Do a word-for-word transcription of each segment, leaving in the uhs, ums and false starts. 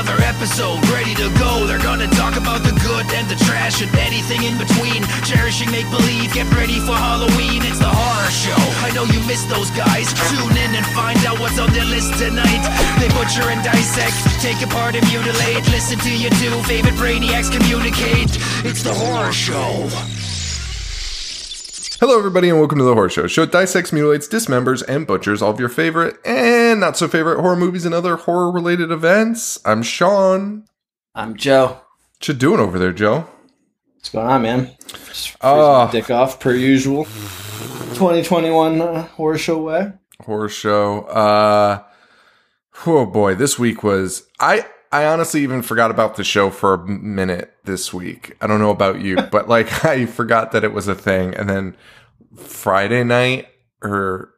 another episode ready to go. They're gonna talk about the good and the trash and anything in between. Cherishing make-believe, get ready for Halloween. It's the horror show. I know you missed those guys. Tune in and find out what's on their list tonight. They butcher and dissect, take apart and mutilate. Listen to your two favorite brainiacs communicate. It's the horror show. Hello, everybody, and welcome to The Horror Show. Show that dissects, mutilates, dismembers, and butchers all of your favorite and not so favorite horror movies and other horror-related events. I'm Sean. I'm Joe. What you doing over there, Joe? What's going on, man? Just freezing Uh, my dick off, per usual. twenty twenty-one uh, Horror Show way. Horror Show. Uh, oh, boy, this week was... I, I honestly even forgot about the show for a minute this week. I don't know about you, but, like, I forgot that it was a thing, and then Friday night, or...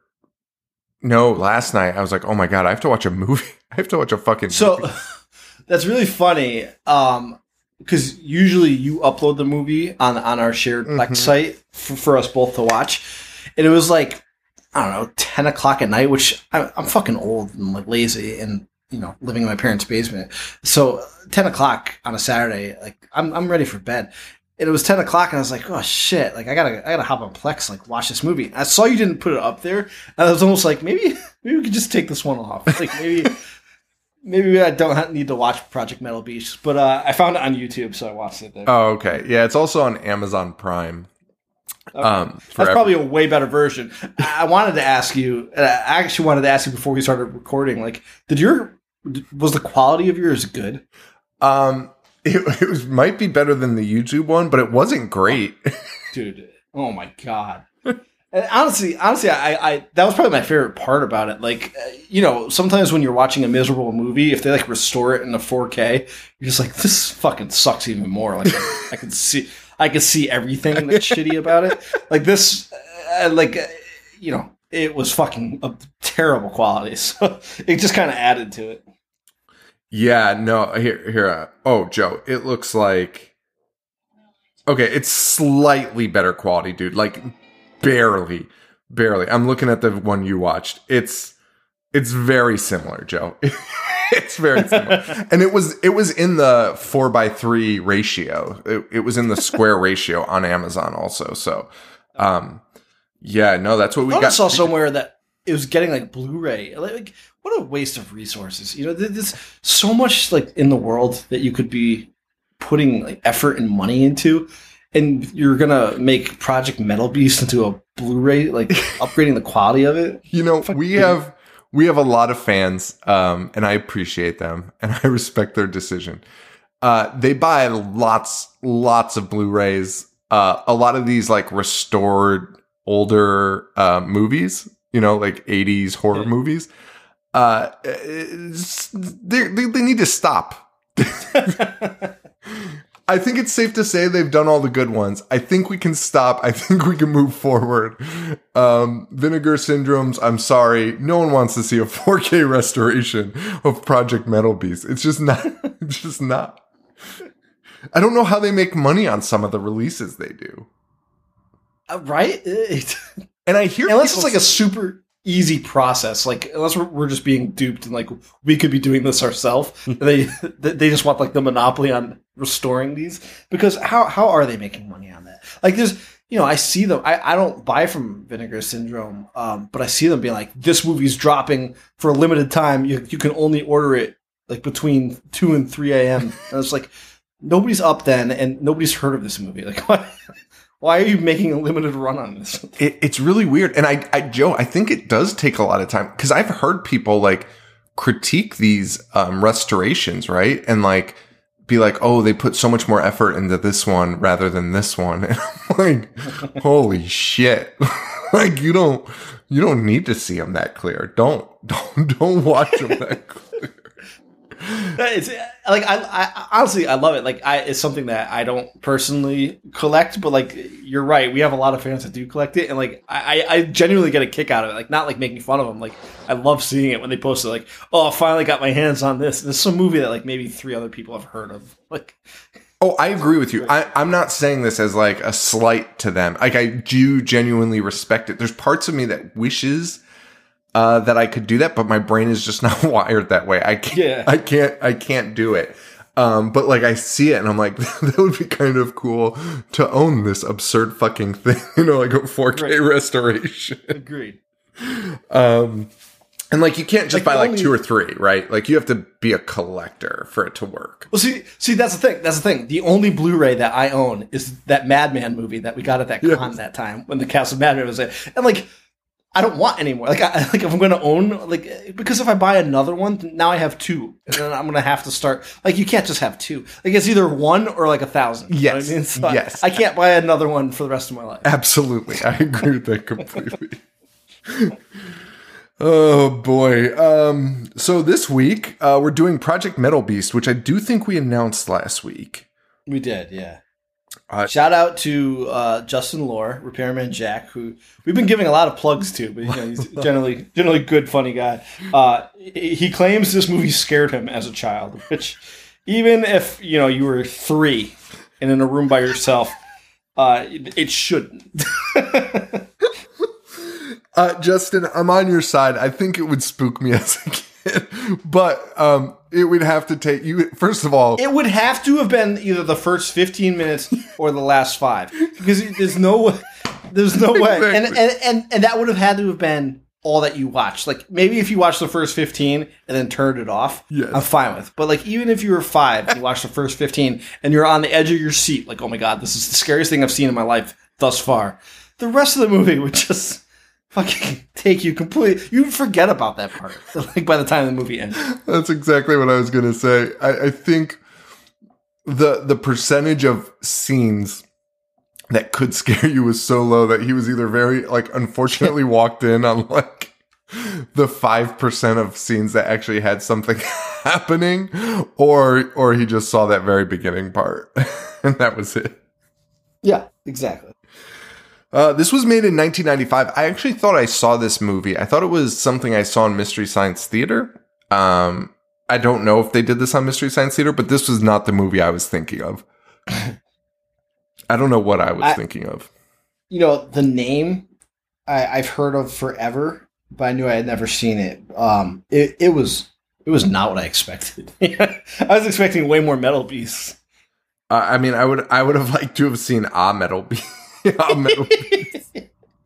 No, last night, I was like, oh my god, I have to watch a movie. I have to watch a fucking So, movie. that's really funny, um, because usually you upload the movie on, on our shared Mhm. Lex site for, for us both to watch. And it was like, I don't know, ten o'clock at night, which I, I'm fucking old and like lazy and, you know, living in my parents' basement. So ten o'clock on a Saturday, like I'm I'm ready for bed. And it was ten o'clock, and I was like, "Oh shit! Like I gotta, I gotta hop on Plex, like watch this movie." I saw you didn't put it up there, and I was almost like, maybe, maybe we could just take this one off. Like maybe, maybe I don't have, need to watch Project Metal Beast. But uh, I found it on YouTube, so I watched it there. Oh, okay. Yeah, it's also on Amazon Prime. Okay. Um, That's forever. probably a way better version. I wanted to ask you. I actually wanted to ask you before we started recording. Like, did your was the quality of yours good? Um, it, it was might be better than the YouTube one, but it wasn't great. Dude, oh my god. And honestly, honestly, I, I that was probably my favorite part about it. Like, uh, you know, sometimes when you're watching a miserable movie, if they like restore it in a four K, you're just like, this fucking sucks even more. Like, I, I can see, I can see everything that's shitty about it. Like this, uh, like, uh, you know, it was fucking a terrible quality. So it just kind of added to it. Yeah, no, here, here. Uh, oh, Joe, it looks like okay. It's slightly better quality, dude. Like barely, barely. I'm looking at the one you watched. It's it's very similar, Joe. It's very similar, and it was it was in the four by three ratio. It, it was in the square ratio on Amazon also. So, um, yeah, no, that's what we I got. saw somewhere that it was getting like Blu-ray. Like, what a waste of resources. You know, there's so much like in the world that you could be putting like effort and money into, and you're gonna make Project Metal Beast into a Blu-ray, like upgrading the quality of it. You know, Fuck we you. have we have a lot of fans, um, and I appreciate them, and I respect their decision. Uh, they buy lots, lots of Blu-rays. Uh, a lot of these like restored older uh, movies, you know, like eighties horror Yeah. movies. Uh, it's- they, they they need to stop. I think it's safe to say they've done all the good ones. I think we can stop. I think we can move forward. Um, Vinegar Syndromes, I'm sorry. No one wants to see a four K restoration of Project Metal Beast. It's just not. It's just not. I don't know how they make money on some of the releases they do. Uh, right? It- And I hear unless people it's like a super easy process, like unless we're, we're just being duped and like we could be doing this ourselves. they they just want like the monopoly on restoring these, because how how are they making money on that? Like there's, you know, I see them. I, I don't buy from Vinegar Syndrome, um, but I see them being like, this movie's dropping for a limited time. You you can only order it like between two and three a.m. And it's like nobody's up then, and nobody's heard of this movie. Like why? Why are you making a limited run on this? It, it's really weird. And I, I, Joe, I think it does take a lot of time, because I've heard people like critique these um, restorations, right? And like be like, oh, they put so much more effort into this one rather than this one. And I'm like, holy shit. Like you don't, you don't need to see them that clear. Don't, don't, don't watch them that clear. It's like I, I honestly I love it. Like I, it's something that I don't personally collect, but like you're right, we have a lot of fans that do collect it, and like I, I genuinely get a kick out of it. Like not like making fun of them. Like I love seeing it when they post it. Like, oh, I finally got my hands on this. And it's some movie that like maybe three other people have heard of. Like, oh, I agree with you. I, I'm not saying this as like a slight to them. Like I do genuinely respect it. There's parts of me that wishes uh, that I could do that, but my brain is just not wired that way. I can't. Yeah. I can't. I can't do it. Um, but like I see it and I'm like, that would be kind of cool to own this absurd fucking thing, you know, like a four K Right. restoration. Agreed. Um, and like you can't just Like, buy like only- two or three, right? Like you have to be a collector for it to work. Well, see, see, that's the thing. That's the thing. The only Blu-ray that I own is that Madman movie that we got at that Yes. con that time when the cast of Madman was there. And like, I don't want any more. Like, I, like if I'm going to own, like, because if I buy another one, now I have two, and then I'm going to have to start. Like, you can't just have two. Like, it's either one or like a thousand. You know what Yes. I mean? So Yes. I, I can't buy another one for the rest of my life. Absolutely. I agree with that completely. Oh boy. Um, so this week, uh, we're doing Project Metal Beast, which I do think we announced last week. We did, yeah. Uh, Shout out to uh, Justin Lohr, Repairman Jack, who we've been giving a lot of plugs to, but you know, he's generally generally good, funny guy. Uh, he claims this movie scared him as a child, which even if you know you were three and in a room by yourself, uh, it, it shouldn't. Uh, Justin, I'm on your side. I think it would spook me as a kid, but um, it would have to take you. First of all, It would have to have been either the first fifteen minutes or the last five, because there's no, there's no way, and, Exactly. and and and that would have had to have been all that you watched. Like maybe if you watched the first fifteen and then turned it off, Yes. I'm fine with. But like even if you were five and you watched the first fifteen and you're on the edge of your seat, like oh my god, this is the scariest thing I've seen in my life thus far. The rest of the movie would just fucking take you completely. You forget about that part. Like by the time the movie ends. that's exactly what I was going to say. I, I think the the percentage of scenes that could scare you was so low that he was either very like unfortunately walked in on like the five percent of scenes that actually had something happening, or or he just saw that very beginning part and that was it. Yeah, exactly. Uh, this was made in nineteen ninety-five. I actually thought I saw this movie. I thought it was something I saw in Mystery Science Theater. Um, I don't know if they did this on Mystery Science Theater, but this was not the movie I was thinking of. I don't know what I was I- thinking of. You know, the name I, I've heard of forever, but I knew I had never seen it. Um, it, it was it was not what I expected. I was expecting way more Metal Beasts. Uh, I mean, I would I would have liked to have seen Ah Metal Beast. Ah Metal Beast.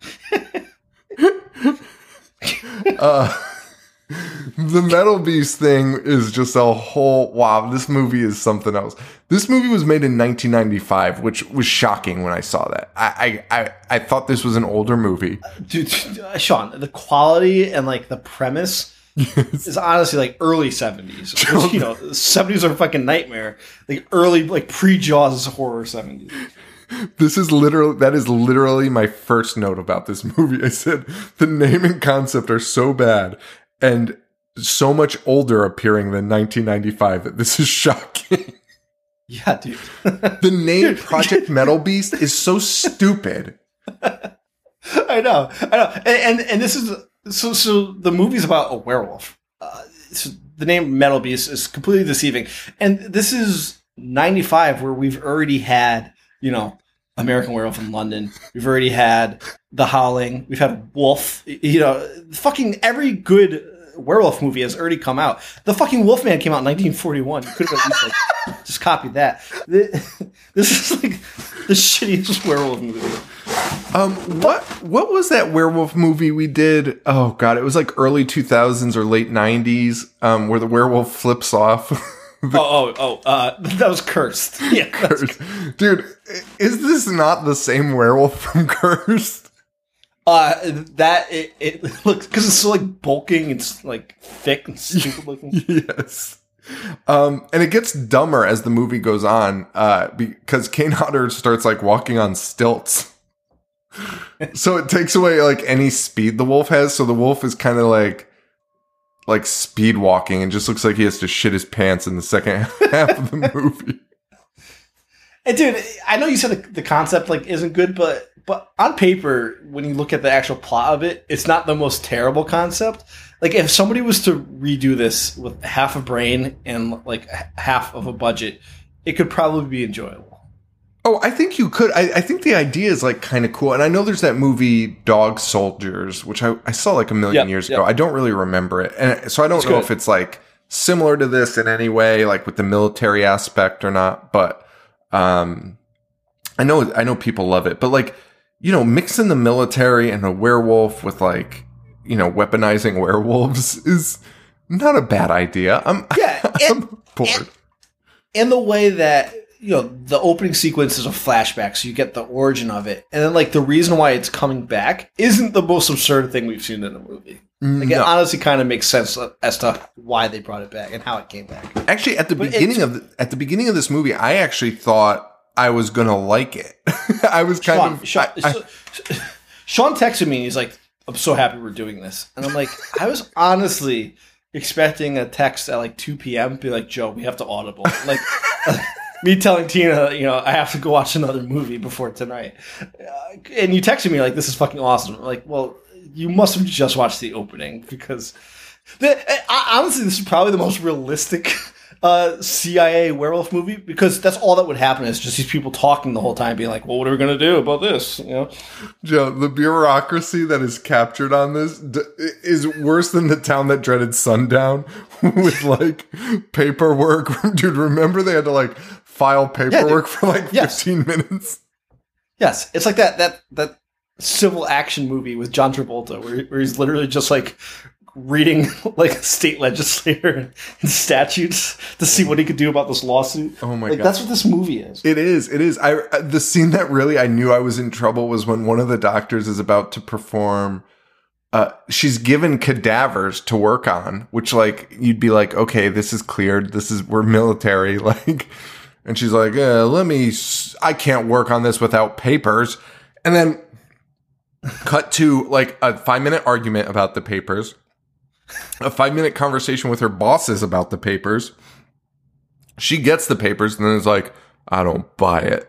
uh, the Metal Beast thing is just a whole wow. This movie is something else. This movie was made in nineteen ninety-five, which was shocking when I saw that. I I, I, I thought this was an older movie. Dude, dude, Sean, the quality and like the premise is honestly like early seventies. Which, you know, seventies are a fucking nightmare. Like early, like pre-Jaws horror seventies. This is literally that is literally my first note about this movie. I said the name and concept are so bad and so much older appearing than nineteen ninety-five that this is shocking. Yeah, dude. The name Project Metal Beast is so stupid. I know, I know, and and, and this is so. So the movie's about a werewolf. Uh, so the name Metal Beast is completely deceiving, and this is ninety-five, where we've already had, you know, American Werewolf in London. We've already had The Howling. We've had Wolf. You know, fucking every good werewolf movie has already come out. The fucking Wolfman came out in nineteen forty-one. You could have at least like just copied that. This is like the shittiest werewolf movie. Um, what what was that werewolf movie we did? Oh god, it was like early two thousands or late nineties, um, where the werewolf flips off. oh, oh, oh, uh, that was Cursed. Yeah, that's- Dude, is this not the same werewolf from Cursed? uh, that it, it looks because it's so like bulking, it's like thick and stupid looking. Yes. Um, and it gets dumber as the movie goes on, uh, because Kane Hodder starts like walking on stilts. So it takes away like any speed the wolf has. So the wolf is kind of like, like speed walking and just looks like he has to shit his pants in the second half of the movie. And dude, I know you said the, the concept like isn't good, but but on paper, when you look at the actual plot of it, it's not the most terrible concept. Like if somebody was to redo this with half a brain and like h- half of a budget, it could probably be enjoyable. Oh, I think you could. I, I think the idea is like kind of cool. And I know there's that movie Dog Soldiers, which I, I saw like a million Yep, years yep. ago. I don't really remember it. And so I don't It's know good. if it's like similar to this in any way, like with the military aspect or not. But um, I know I know people love it. But like, you know, mixing the military and a werewolf with like, you know, weaponizing werewolves is not a bad idea. I'm, Yeah, I'm and- bored. and- And the way that, you know, the opening sequence is a flashback, so you get the origin of it. And then, like, the reason why it's coming back isn't the most absurd thing we've seen in a movie. Like, it No. honestly kind of makes sense as to why they brought it back and how it came back. Actually, at the But beginning it's- of the, at the beginning of this movie, I actually thought I was gonna like it. I was kind Sean, of. Sean, I- I- so- Sean texted me and he's like, I'm so happy we're doing this. And I'm like, I was honestly expecting a text at like two p.m. be like, Joe, we have to audible. Like, me telling Tina, you know, I have to go watch another movie before tonight. Uh, and you texted me like, this is fucking awesome. I'm like, well, you must have just watched the opening because the, I, honestly, this is probably the most realistic uh, C I A werewolf movie because that's all that would happen is just these people talking the whole time, being like, well, what are we going to do about this? You know? Joe, the bureaucracy that is captured on this d- is worse than the town that dreaded sundown with like paperwork. Dude, remember they had to like file paperwork for like Yes. fifteen minutes? Yes, it's like that that that civil action movie with John Travolta, where, where he's literally just like reading like a state legislator and statutes to see what he could do about this lawsuit. Oh my like, God. that's what this movie is. It is. It is. I the scene that really I knew I was in trouble was when one of the doctors is about to perform. Uh, she's given cadavers to work on, which like you'd be like, okay, this is cleared. This is we're military, like. And she's like, uh, let me. s- I can't work on this without papers. And then cut to like a five minute argument about the papers, a five minute conversation with her bosses about the papers. She gets the papers and then is like, I don't buy it.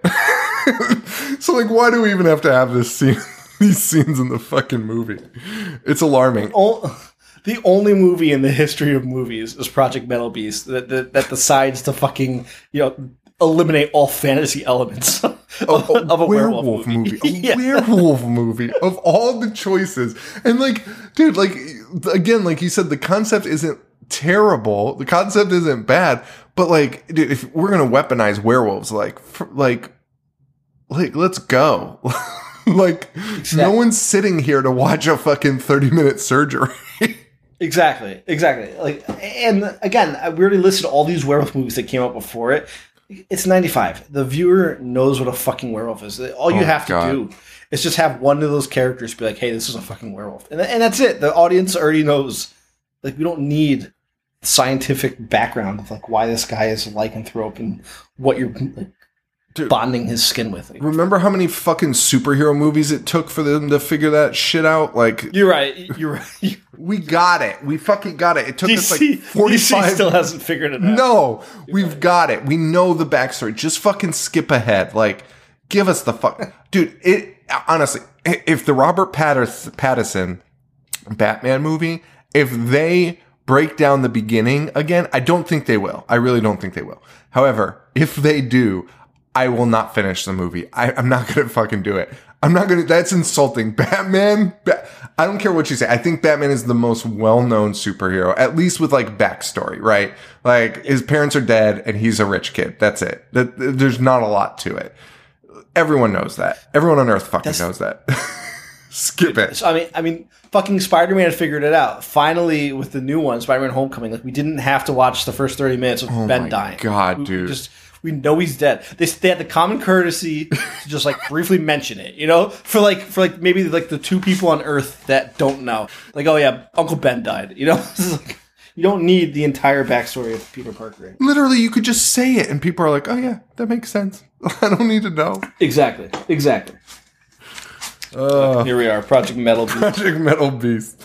So like, why do we even have to have this scene? These scenes in the fucking movie. It's alarming. O- the only movie in the history of movies is Project Metal Beast that, that, that decides to fucking, you know, eliminate all fantasy elements of, of a werewolf, movie. A Yeah. werewolf movie of all the choices. And like, dude, like again, like you said, the concept isn't terrible. The concept isn't bad, but like, dude, if we're gonna weaponize werewolves, like, for, like, like, let's go. Like, Exactly. no one's sitting here to watch a fucking thirty minute surgery. Exactly, exactly. Like, and again, I- we already listed all these werewolf movies that came out before it. It's ninety-five. The viewer knows what a fucking werewolf is. All you Oh, have to God. do is just have one of those characters be like, "Hey, this is a fucking werewolf," and and that's it. The audience already knows. Like, we don't need scientific background of like why this guy is a lycanthrope and what you're like, Dude. bonding his skin with. Like, Remember how many fucking superhero movies it took for them to figure that shit out? Like, you're right. You're right. we got it. We fucking got it. It took us D C, like forty-five. D C still hasn't figured it out. No, we've got it. We know the backstory. Just fucking skip ahead. Like, give us the fuck, dude. It honestly, i- if the Robert Pattis- Pattinson Batman movie, if they break down the beginning again, I don't think they will. I really don't think they will. However, if they do, I will not finish the movie. I, I'm not gonna fucking do it. I'm not gonna. That's insulting. Batman. Ba- I don't care what you say. I think Batman is the most well-known superhero, at least with like backstory, right? Like his parents are dead and he's a rich kid. That's it. That, there's not a lot to it. Everyone knows that. Everyone on Earth fucking That's- knows that. Skip it. So, I mean, I mean, fucking Spider-Man figured it out. Finally, with the new one, Spider-Man: Homecoming, like we didn't have to watch the first thirty minutes of Ben Oh my dying. God, We- we dude. Just we know he's dead. They they had the common courtesy to just like briefly mention it, you know, for like for like maybe like the two people on Earth that don't know, like, oh yeah, Uncle Ben died. You know, It's like, you don't need the entire backstory of Peter Parker. Literally, you could just say it and people are like, oh yeah, that makes sense. I don't need to know. Exactly, exactly. Uh, Here we are, Project Metal Beast. Project Metal Beast.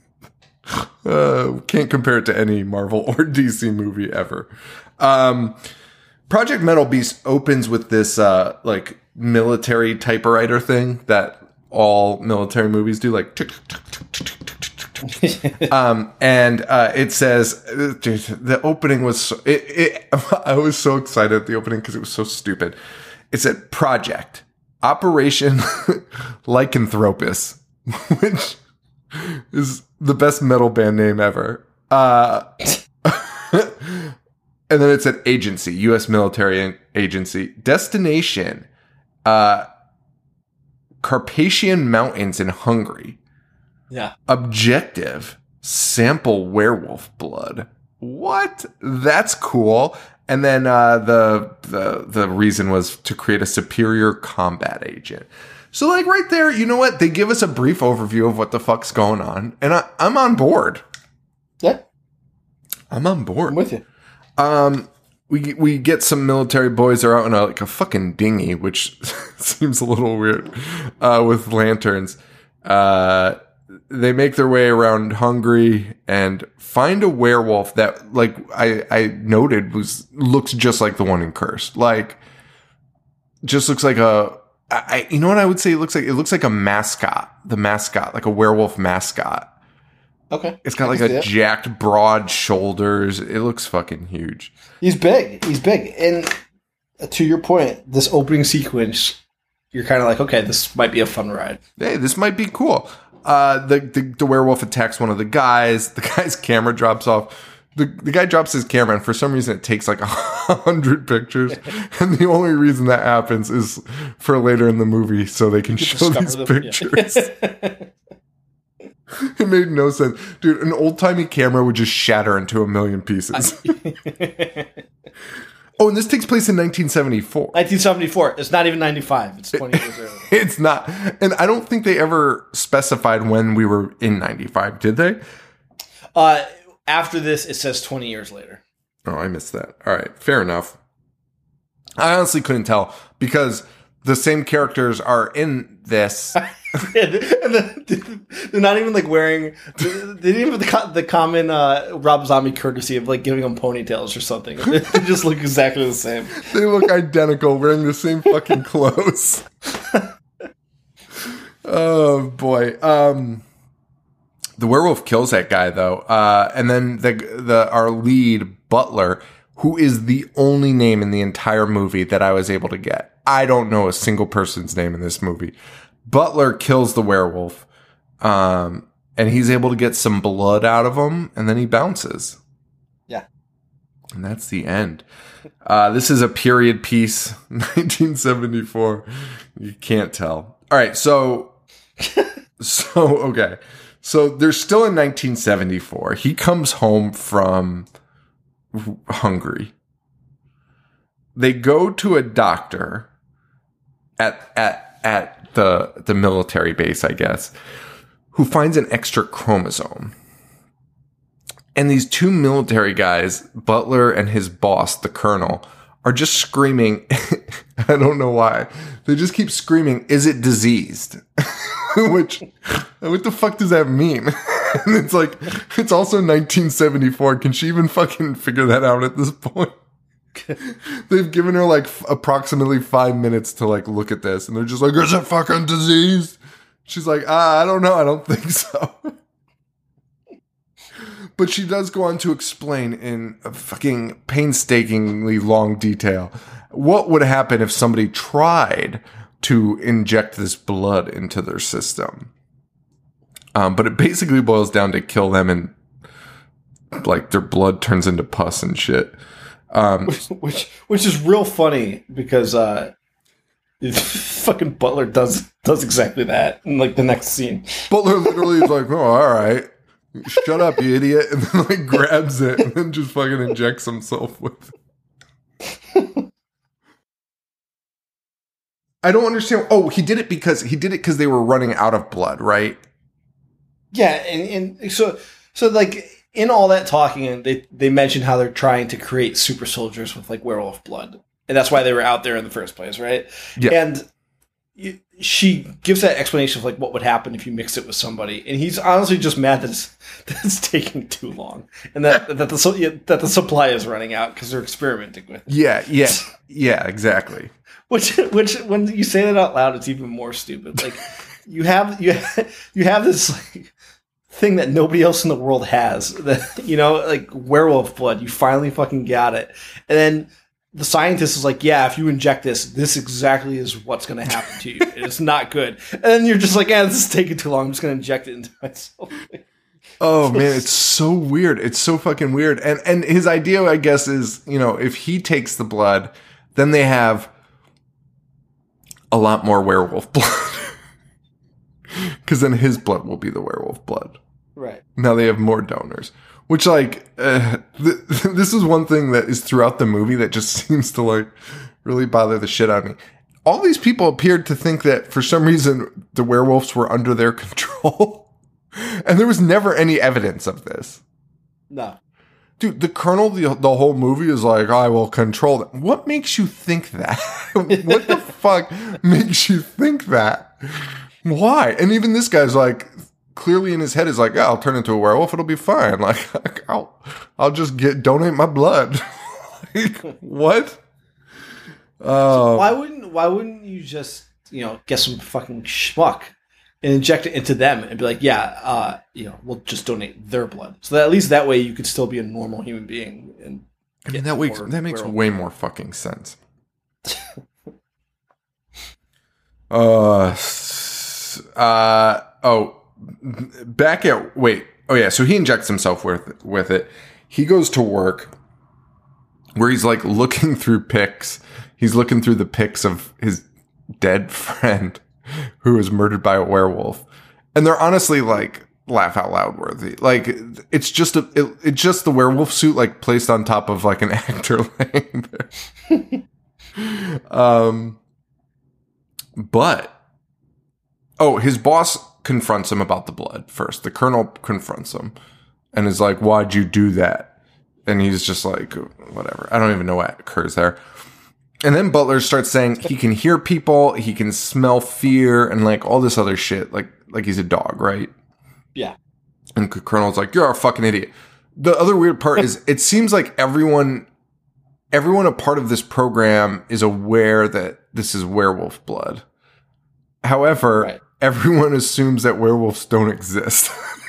Uh, can't compare it to any Marvel or D C movie ever. Um, Project Metal Beast opens with this uh, like military typewriter thing that all military movies do, like tick, tick, tick, tick, tick, tick, tick, tick. um, and uh, it says, dude, the opening was so, it, it. I was so excited at the opening because it was so stupid. it said Project Operation Lycanthropus, which is the best metal band name ever. Uh, and then it said Agency, U S military agency. Destination, uh, Carpathian Mountains in Hungary. Yeah. Objective, sample werewolf blood. What? That's cool. And then uh, the the the reason was to create a superior combat agent. So, like, right there, you know what? They give us a brief overview of what the fuck's going on, and I, I'm on board. Yeah, I'm on board. I'm with you. Um, we we get some military boys. They're out in a, like a fucking dinghy, which seems a little weird, uh, with lanterns. Uh, they make their way around Hungary and find a werewolf that, like I I noted, was looks just like the one in Cursed. Like, just looks like a. I, you know what I would say? It looks like it looks like a mascot, the mascot, like a werewolf mascot. Okay, it's got like a jacked, broad shoulders. It looks fucking huge. He's big. He's big. And to your point, this opening sequence, you're kind of like, okay, this might be a fun ride. Hey, this might be cool. Uh, the, the the werewolf attacks one of the guys. The guy's camera drops off. The the guy drops his camera, and for some reason, it takes like a hundred pictures. And the only reason that happens is for later in the movie, so they can show these them, pictures. Yeah. It made no sense, dude. An old timey camera would just shatter into a million pieces. Oh, and this takes place in nineteen seventy-four. nineteen seventy-four. It's not even ninety-five. It's twenty years earlier. It's not, and I don't think they ever specified when we were in ninety-five. Did they? Uh. After this, it says twenty years later. Oh, I missed that. All right, fair enough. I honestly couldn't tell because the same characters are in this. and then, they're not even like wearing. They didn't even have the, the common uh, Rob Zombie courtesy of like giving them ponytails or something. They just look exactly the same. They look identical, wearing the same fucking clothes. Oh boy. Um. The werewolf kills that guy though, uh, and then the the our lead Butler, who is the only name in the entire movie that I was able to get. I don't know a single person's name in this movie. Butler kills the werewolf, um, and he's able to get some blood out of him, and then he bounces. Yeah, and that's the end. Uh, this is a period piece, nineteen seventy-four. You can't tell. All right, so so okay. So they're still in nineteen seventy-four. He comes home from Hungary. They go to a doctor at at at the the military base, I guess, who finds an extra chromosome. And these two military guys, Butler and his boss, the colonel, are just screaming. I don't know why. They just keep screaming, "Is it diseased?" Which, what the fuck does that mean? And it's like, it's also nineteen seventy-four. Can she even fucking figure that out at this point? They've given her like f- approximately five minutes to like look at this, and they're just like, "Is it fucking diseased?" She's like, ah, I don't know. I don't think so. But she does go on to explain in a fucking painstakingly long detail what would happen if somebody tried to inject this blood into their system. Um, but it basically boils down to kill them and like their blood turns into pus and shit. Um, which, which which is real funny because uh, fucking Butler does does exactly that in like the next scene. Butler literally is like, "Oh, all right, shut up, you idiot," and then like grabs it and then just fucking injects himself with it. I don't understand. Oh, he did it because he did it because they were running out of blood, right? Yeah, and, and so so like in all that talking, and they they mentioned how they're trying to create super soldiers with like werewolf blood, and that's why they were out there in the first place, right? Yeah. And you, she gives that explanation of like what would happen if you mix it with somebody, and he's honestly just mad that it's, that it's taking too long, and that that the that the supply is running out because they're experimenting with it. Yeah, yeah, yeah, exactly. Which, which, when you say that out loud, it's even more stupid. Like, you have you you have this like thing that nobody else in the world has. That, you know, like werewolf blood. You finally fucking got it, and then the scientist is like, yeah, if you inject this, this exactly is what's going to happen to you. It's not good. And then you're just like, yeah, this is taking too long. I'm just going to inject it into myself. Oh man, it's so weird. It's so fucking weird. And and his idea, I guess, is, you know, if he takes the blood, then they have a lot more werewolf blood. Because then his blood will be the werewolf blood. Right. Now they have more donors. Which, like, uh, th- this is one thing that is throughout the movie that just seems to, like, really bother the shit out of me. All these people appeared to think that, for some reason, the werewolves were under their control. And there was never any evidence of this. No. Dude, the Colonel, the, the whole movie is like, I will control them. What makes you think that? What the fuck makes you think that? Why? And even this guy's like, clearly in his head is like, yeah, I'll turn into a werewolf. It'll be fine. Like, I'll, I'll just get, donate my blood. Like, what? So why wouldn't, why wouldn't you just, you know, get some fucking schmuck and inject it into them and be like, yeah, uh, you know, we'll just donate their blood. So that at least that way you could still be a normal human being. And I mean, that makes, that makes way more fucking sense. uh, uh, oh, back at, wait, oh yeah, so he injects himself with, with it. He goes to work where he's like looking through pics. He's looking through the pics of his dead friend who was murdered by a werewolf. And they're honestly like laugh out loud worthy. Like it's just a, it, it's just the werewolf suit like placed on top of like an actor laying there. um, but, oh, his boss confronts him about the blood first. The Colonel confronts him and is like, why'd you do that? And he's just like, whatever. I don't even know what occurs there. And then Butler starts saying he can hear people, he can smell fear, and like all this other shit. Like, like he's a dog, right? Yeah. And Colonel's like, you're a fucking idiot. The other weird part is it seems like everyone, everyone a part of this program is aware that this is werewolf blood. However, right. Everyone assumes that werewolves don't exist.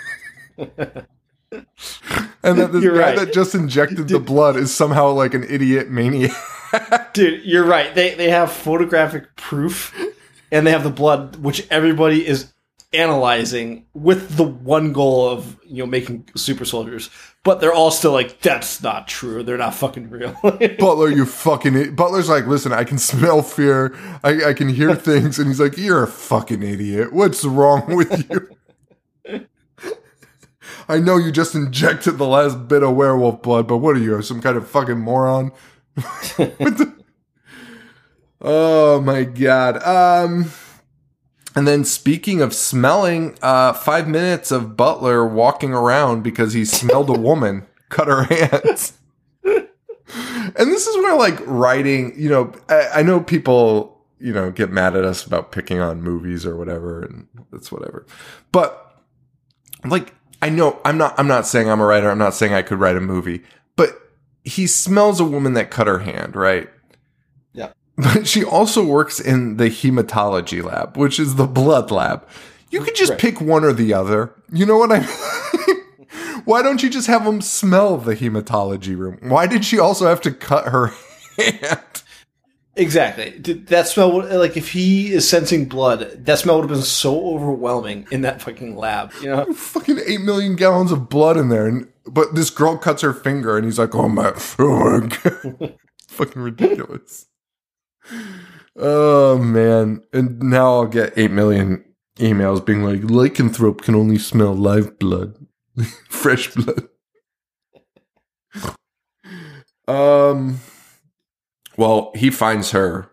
And that the You're guy right. that just injected the blood is somehow like an idiot maniac. Dude, you're right. They they have photographic proof, and they have the blood, which everybody is analyzing with the one goal of, you know, making super soldiers. But they're all still like, that's not true. They're not fucking real. Butler, you fucking idiot. Butler's like, listen, I can smell fear. I, I can hear things. And he's like, you're a fucking idiot. What's wrong with you? I know you just injected the last bit of werewolf blood, but what are you, some kind of fucking moron? the- oh my god. Um, and then speaking of smelling, uh, five minutes of Butler walking around because he smelled a woman cut her hands. And this is where like writing, you know, I, I know people, you know, get mad at us about picking on movies or whatever, and that's whatever. But like, I know I'm not, I'm not saying I'm a writer. I'm not saying I could write a movie, but he smells a woman that cut her hand, right? Yeah. But she also works in the hematology lab, which is the blood lab. You could just right. pick one or the other. You know what I mean? Why don't you just have them smell the hematology room? Why did she also have to cut her hand? Exactly. That smell, would, like, if he is sensing blood, that smell would have been so overwhelming in that fucking lab. You know, fucking eight million gallons of blood in there, and but this girl cuts her finger, and he's like, "Oh my, oh my god, fucking ridiculous." Oh man! And now I'll get eight million emails being like, "Lycanthrope can only smell live blood, fresh blood." um. Well, he finds her.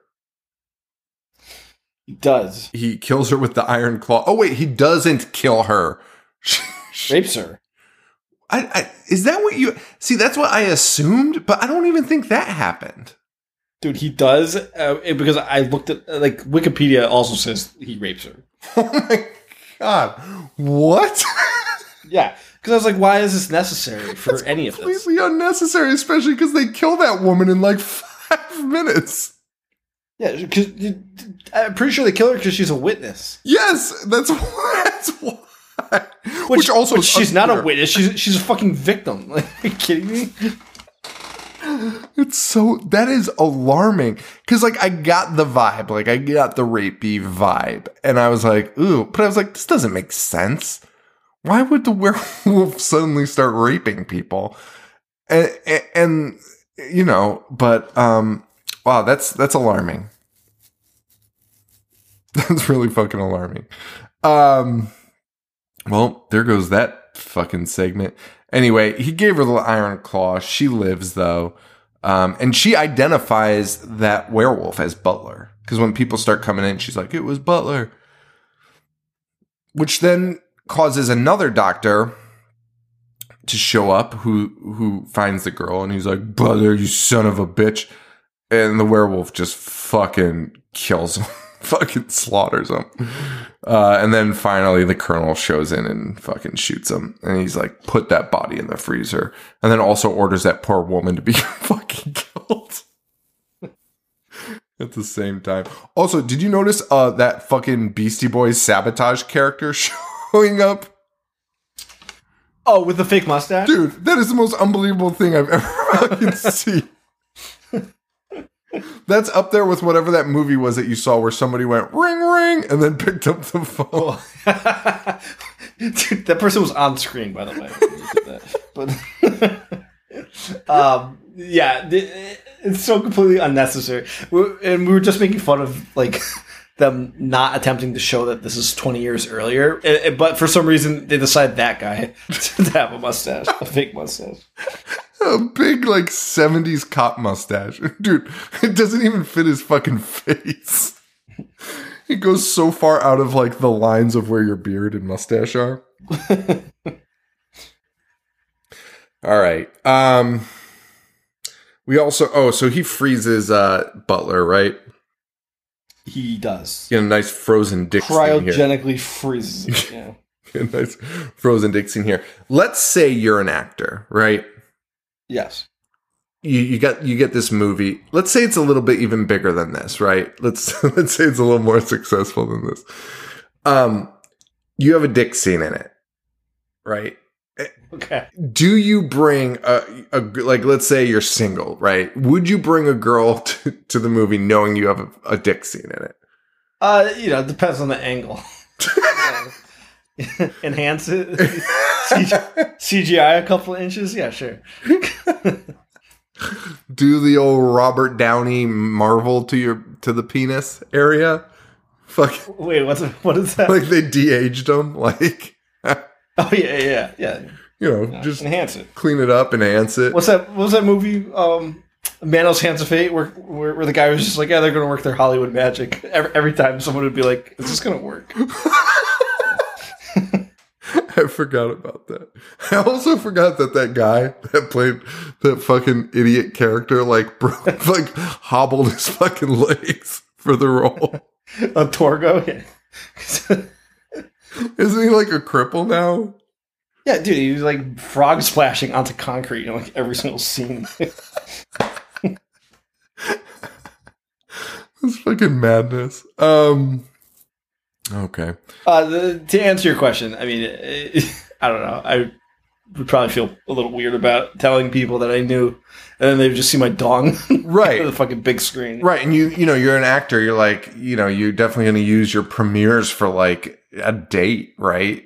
he does. He kills her with the iron claw. Oh, wait, he doesn't kill her. Rapes her. I, I, is that what you... See, that's what I assumed, but I don't even think that happened. Dude, he does, uh, because I looked at... Like, Wikipedia also says he rapes her. Oh my god. What? Yeah, because I was like, why is this necessary for That's any of this? completely unnecessary, especially because they kill that woman in like five minutes. Yeah, because I'm pretty sure they kill her because she's a witness. Yes, that's why. That's why. Which, Which also, which is she's not a unclear. witness. She's she's a fucking victim. Like, are you kidding me? It's so, that is alarming. Cause like I got the vibe, like I got the rapey vibe. And I was like, ooh, but I was like, this doesn't make sense. Why would the werewolf suddenly start raping people? And, and, and you know, but, um, wow, that's, that's alarming. That's really fucking alarming. Um, well, there goes that fucking segment. Anyway, he gave her the iron claw. She lives though. Um, and she identifies that werewolf as Butler. Because when people start coming in, she's like, it was Butler. Which then causes another doctor to show up who, who finds the girl. And he's like, Butler, you son of a bitch. And the werewolf just fucking kills him. Fucking slaughters him. Uh, and then finally the colonel shows in and fucking shoots him. And he's like, put that body in the freezer. And then also orders that poor woman to be fucking killed. At the same time. Also, did you notice uh, that fucking Beastie Boys Sabotage character showing up? Oh, with the fake mustache? Dude, that is the most unbelievable thing I've ever fucking seen. That's up there with whatever that movie was that you saw where somebody went ring ring and then picked up the phone. Dude, that person was on screen, by the way. But um, yeah, it's so completely unnecessary. We're, and we were just making fun of like them not attempting to show that this is twenty years earlier. But for some reason, they decided that guy to have a mustache, a fake mustache. A big, like, seventies cop mustache. Dude, it doesn't even fit his fucking face. It goes so far out of, like, the lines of where your beard and mustache are. All right. Um, we also... Oh, so he freezes uh, Butler, right? He does. You know, nice frozen dick scene here. Cryogenically freezes it, yeah. A nice frozen dick scene here. Let's say you're an actor, right? Yes. You, you got you get this movie. Let's say it's a little bit even bigger than this, right? Let's let's say it's a little more successful than this. Um, you have a dick scene in it, right? Okay. Do you bring a, a like? Let's say you're single, right? Would you bring a girl to, to the movie knowing you have a, a dick scene in it? Uh, you know, it depends on the angle. Enhance it. C G I a couple of inches? Yeah, sure. Do the old Robert Downey Marvel to your to the penis area? Fuck. Wait, what's what is that? Like they de-aged him, like. Oh yeah, yeah, yeah. You know, yeah, just enhance it, clean it up, enhance it. What's that? What was that movie? Um, Manos Hands of Fate, where, where where the guy was just like, yeah, they're going to work their Hollywood magic. Every, every time someone would be like, is this going to work? I forgot about that. I also forgot that that guy that played that fucking idiot character, like, broke, like hobbled his fucking legs for the role. A Torgo? Yeah. Isn't he like a cripple now? Yeah, dude, he was like frog splashing onto concrete in like every single scene. It's fucking madness. Um, okay. Uh, the, to answer your question, I mean, I don't know. I would probably feel a little weird about telling people that I knew, and then they would just see my dong, right? The fucking big screen, right? And you, you know, you're an actor. You're like, you know, you're definitely going to use your premieres for like a date, right?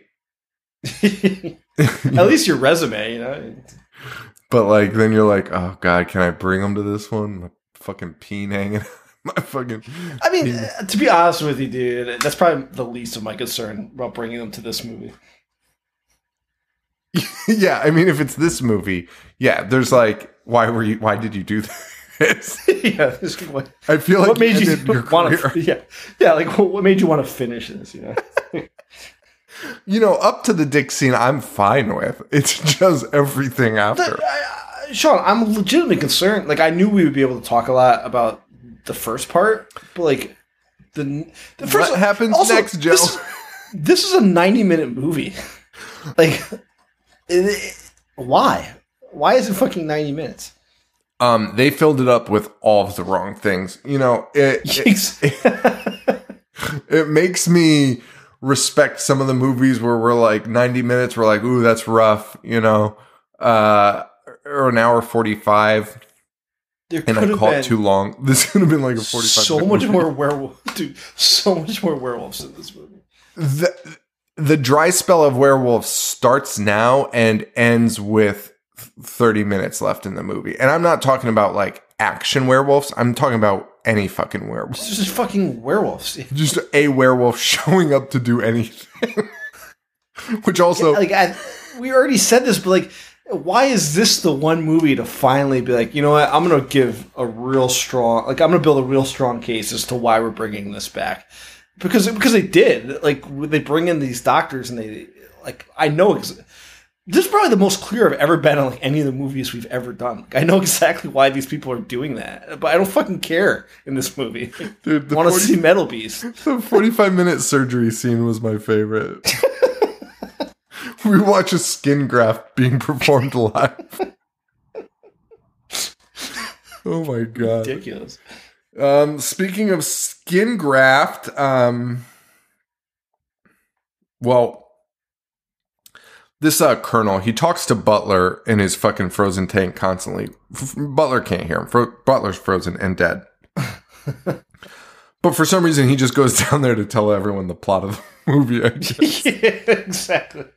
At least your resume, you know. But like, then you're like, oh god, can I bring them to this one? My fucking peen hanging. My fucking. I mean, uh, to be honest with you, dude, that's probably the least of my concern about bringing them to this movie. Yeah, I mean, if it's this movie, yeah, there's like, why were you? Why did you do this? Yeah, what, I feel like what made you, you want to? Yeah, yeah, like what made you want to finish this? You know. You know, up to the dick scene, I'm fine with. It's just everything after. The, I, I, Sean, I'm legitimately concerned. Like, I knew we would be able to talk a lot about the first part, but like the the first what happens also, next, Joe? This, this is a ninety minute movie. Like, it, it, why? Why is it fucking ninety minutes? Um, they filled it up with all of the wrong things. You know, it it, it, it makes me respect some of the movies where we're like ninety minutes. We're like, ooh, that's rough. You know, uh, or an hour forty-five. There and could I have caught been too long. This could have been like a forty-five so minute much movie. more werewolf, dude. So much more werewolves in this movie. The, the dry spell of werewolves starts now and ends with thirty minutes left in the movie. And I'm not talking about like action werewolves. I'm talking about any fucking werewolf. It's just fucking werewolves. Just a werewolf showing up to do anything. Which also... Yeah, like I, we already said this, but like, why is this the one movie to finally be like, you know what, I'm going to give a real strong, like I'm going to build a real strong case as to why we're bringing this back. Because because they did. Like, they bring in these doctors and they, like, I know... Ex- This is probably the most clear I've ever been on like any of the movies we've ever done. Like, I know exactly why these people are doing that, but I don't fucking care in this movie. Dude, I want to see Metal Beast. The forty-five minute surgery scene was my favorite. We watch a skin graft being performed live. Oh my god. Ridiculous. Um, speaking of skin graft, um, well... This uh, colonel, he talks to Butler in his fucking frozen tank constantly. F- Butler can't hear him. Fro- Butler's frozen and dead. But for some reason, he just goes down there to tell everyone the plot of the movie, I guess. Yeah, exactly.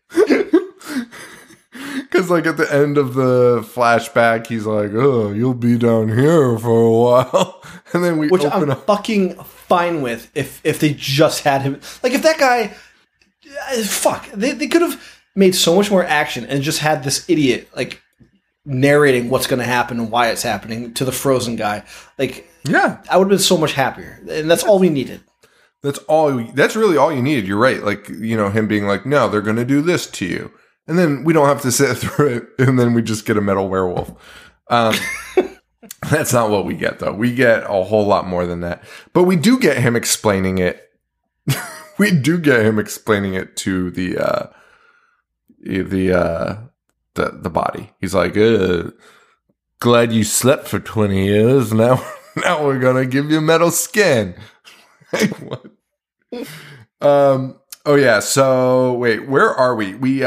Because, like, at the end of the flashback, he's like, oh, you'll be down here for a while. And then we Which open I'm up. fucking fine with if, if they just had him. Like, if that guy... uh, Fuck. They, they could have... made so much more action and just had this idiot like narrating what's going to happen and why it's happening to the frozen guy. Like, Yeah. I would have been so much happier, and that's all we needed. That's all. That's really all you needed. You're right. Like, you know, him being like, no, they're going to do this to you. And then we don't have to sit through it. And then we just get a metal werewolf. Um, that's not what we get, though. We get a whole lot more than that. But we do get him explaining it. We do get him explaining it to the, uh, the, uh, the, the body. He's like, uh, glad you slept for twenty years. Now, now we're going to give you metal skin. Like, what? Um, oh yeah. So wait, where are we? We,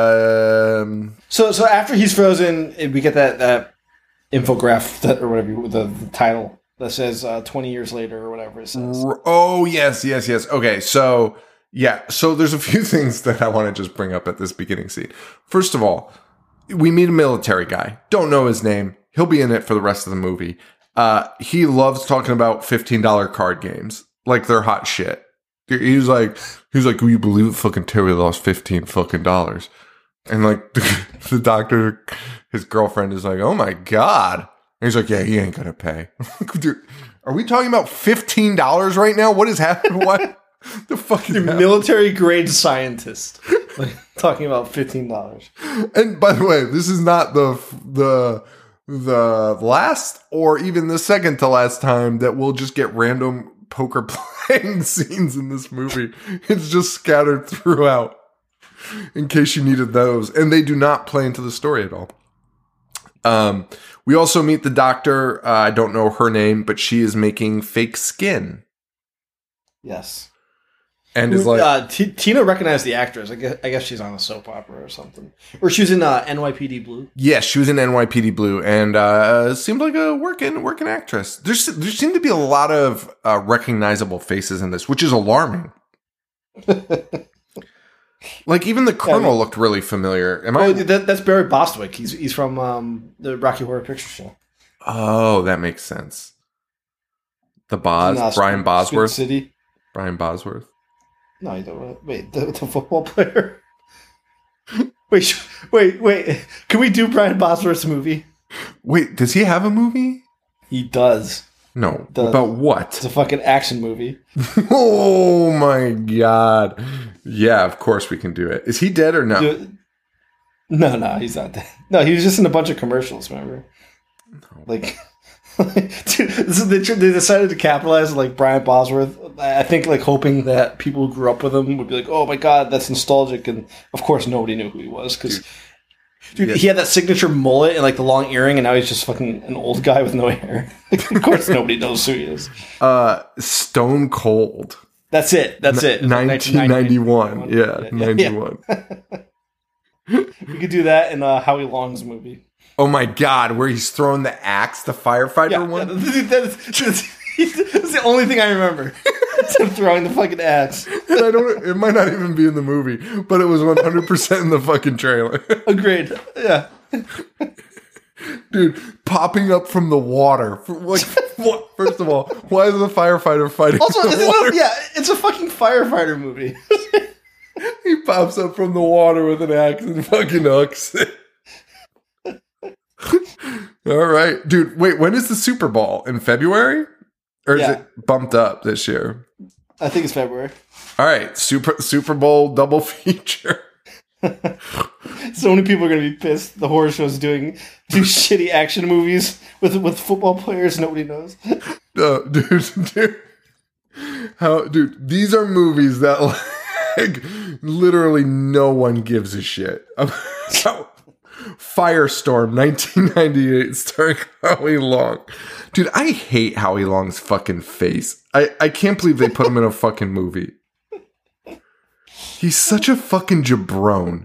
um, So, so after he's frozen, we get that, that infograph that, or whatever, the, the title that says uh, twenty years later or whatever it says. Oh, yes, yes, yes. Okay, so, yeah. So there's a few things that I want to just bring up at this beginning scene. First of all, we meet a military guy. Don't know his name. He'll be in it for the rest of the movie. Uh, he loves talking about fifteen dollars card games. Like they're hot shit. He's like, he's like, will you believe it? Fucking Terry lost fifteen fucking dollars. And like the, the doctor, his girlfriend is like, oh my God. And he's like, yeah, he ain't gonna pay. Dude, are we talking about fifteen dollars right now? What is happening? What the fuck is happening? Military grade scientist, like, talking about fifteen dollars. And by the way, this is not the the the last or even the second to last time that we'll just get random poker playing scenes in this movie. It's just scattered throughout in case you needed those. And they do not play into the story at all. Um, we also meet the doctor. Uh, I don't know her name, but she is making fake skin. Yes. And is like, uh, T- Tina recognized the actress. I guess, I guess she's on a soap opera or something. Or she was in uh, N Y P D Blue. yes, she was in N Y P D Blue, and uh, seemed like a working working actress. There's there seem to be a lot of uh, recognizable faces in this, which is alarming. Like even the Colonel looked really familiar. Am Oh, I? that, that's Barry Bostwick. He's he's from um, the Rocky Horror Picture Show. Oh, that makes sense. The Boz, Nah, Brian Spin- Bosworth, Spin City. Brian Bosworth. No, you don't. Wait, the, the football player. wait, sh- wait, wait. Can we do Brian Bosworth's movie? Wait, does he have a movie? He does. No, The- about what? It's a fucking action movie. Oh my God! Yeah, of course we can do it. Is he dead or no? Dude, no, no, he's not dead. No, he was just in a bunch of commercials. Remember? Like, dude, this is, they, they decided to capitalize on, like, Brian Bosworth. I think, like, hoping that people who grew up with him would be like, "Oh my God, that's nostalgic." And of course, nobody knew who he was because, dude, Yeah. he had that signature mullet and like the long earring, and now he's just fucking an old guy with no hair. of course, nobody knows who he is. Uh, Stone Cold. That's it. That's it. nineteen ninety-one. Yeah, yeah. ninety-one. We could do that in uh, Howie Long's movie. Oh my god, where he's throwing the axe, the firefighter Yeah, one? yeah, that's, that's, that's the only thing I remember. It's him throwing the fucking axe. And I don't, it might not even be in the movie, but it was one hundred percent in the fucking trailer. Agreed. Yeah. Dude, popping up from the water. For, like, what? First of all, why is the firefighter fighting Also, the it's water? a, yeah, it's a fucking firefighter movie. He pops up from the water with an axe and fucking hooks it. All right. Dude, wait, when is the Super Bowl? In February? Or is Yeah. it bumped up this year? I think it's February. All right, Super Super Bowl double feature. So many people are going to be pissed. The horror show's doing two shitty action movies with with football players nobody knows. Uh, dude, dude. How, dude, these are movies that, like, literally no one gives a shit about. Firestorm, nineteen ninety-eight, starring Howie Long. Dude, I hate Howie Long's fucking face. I, I can't believe they put him in a fucking movie. He's such a fucking jabron.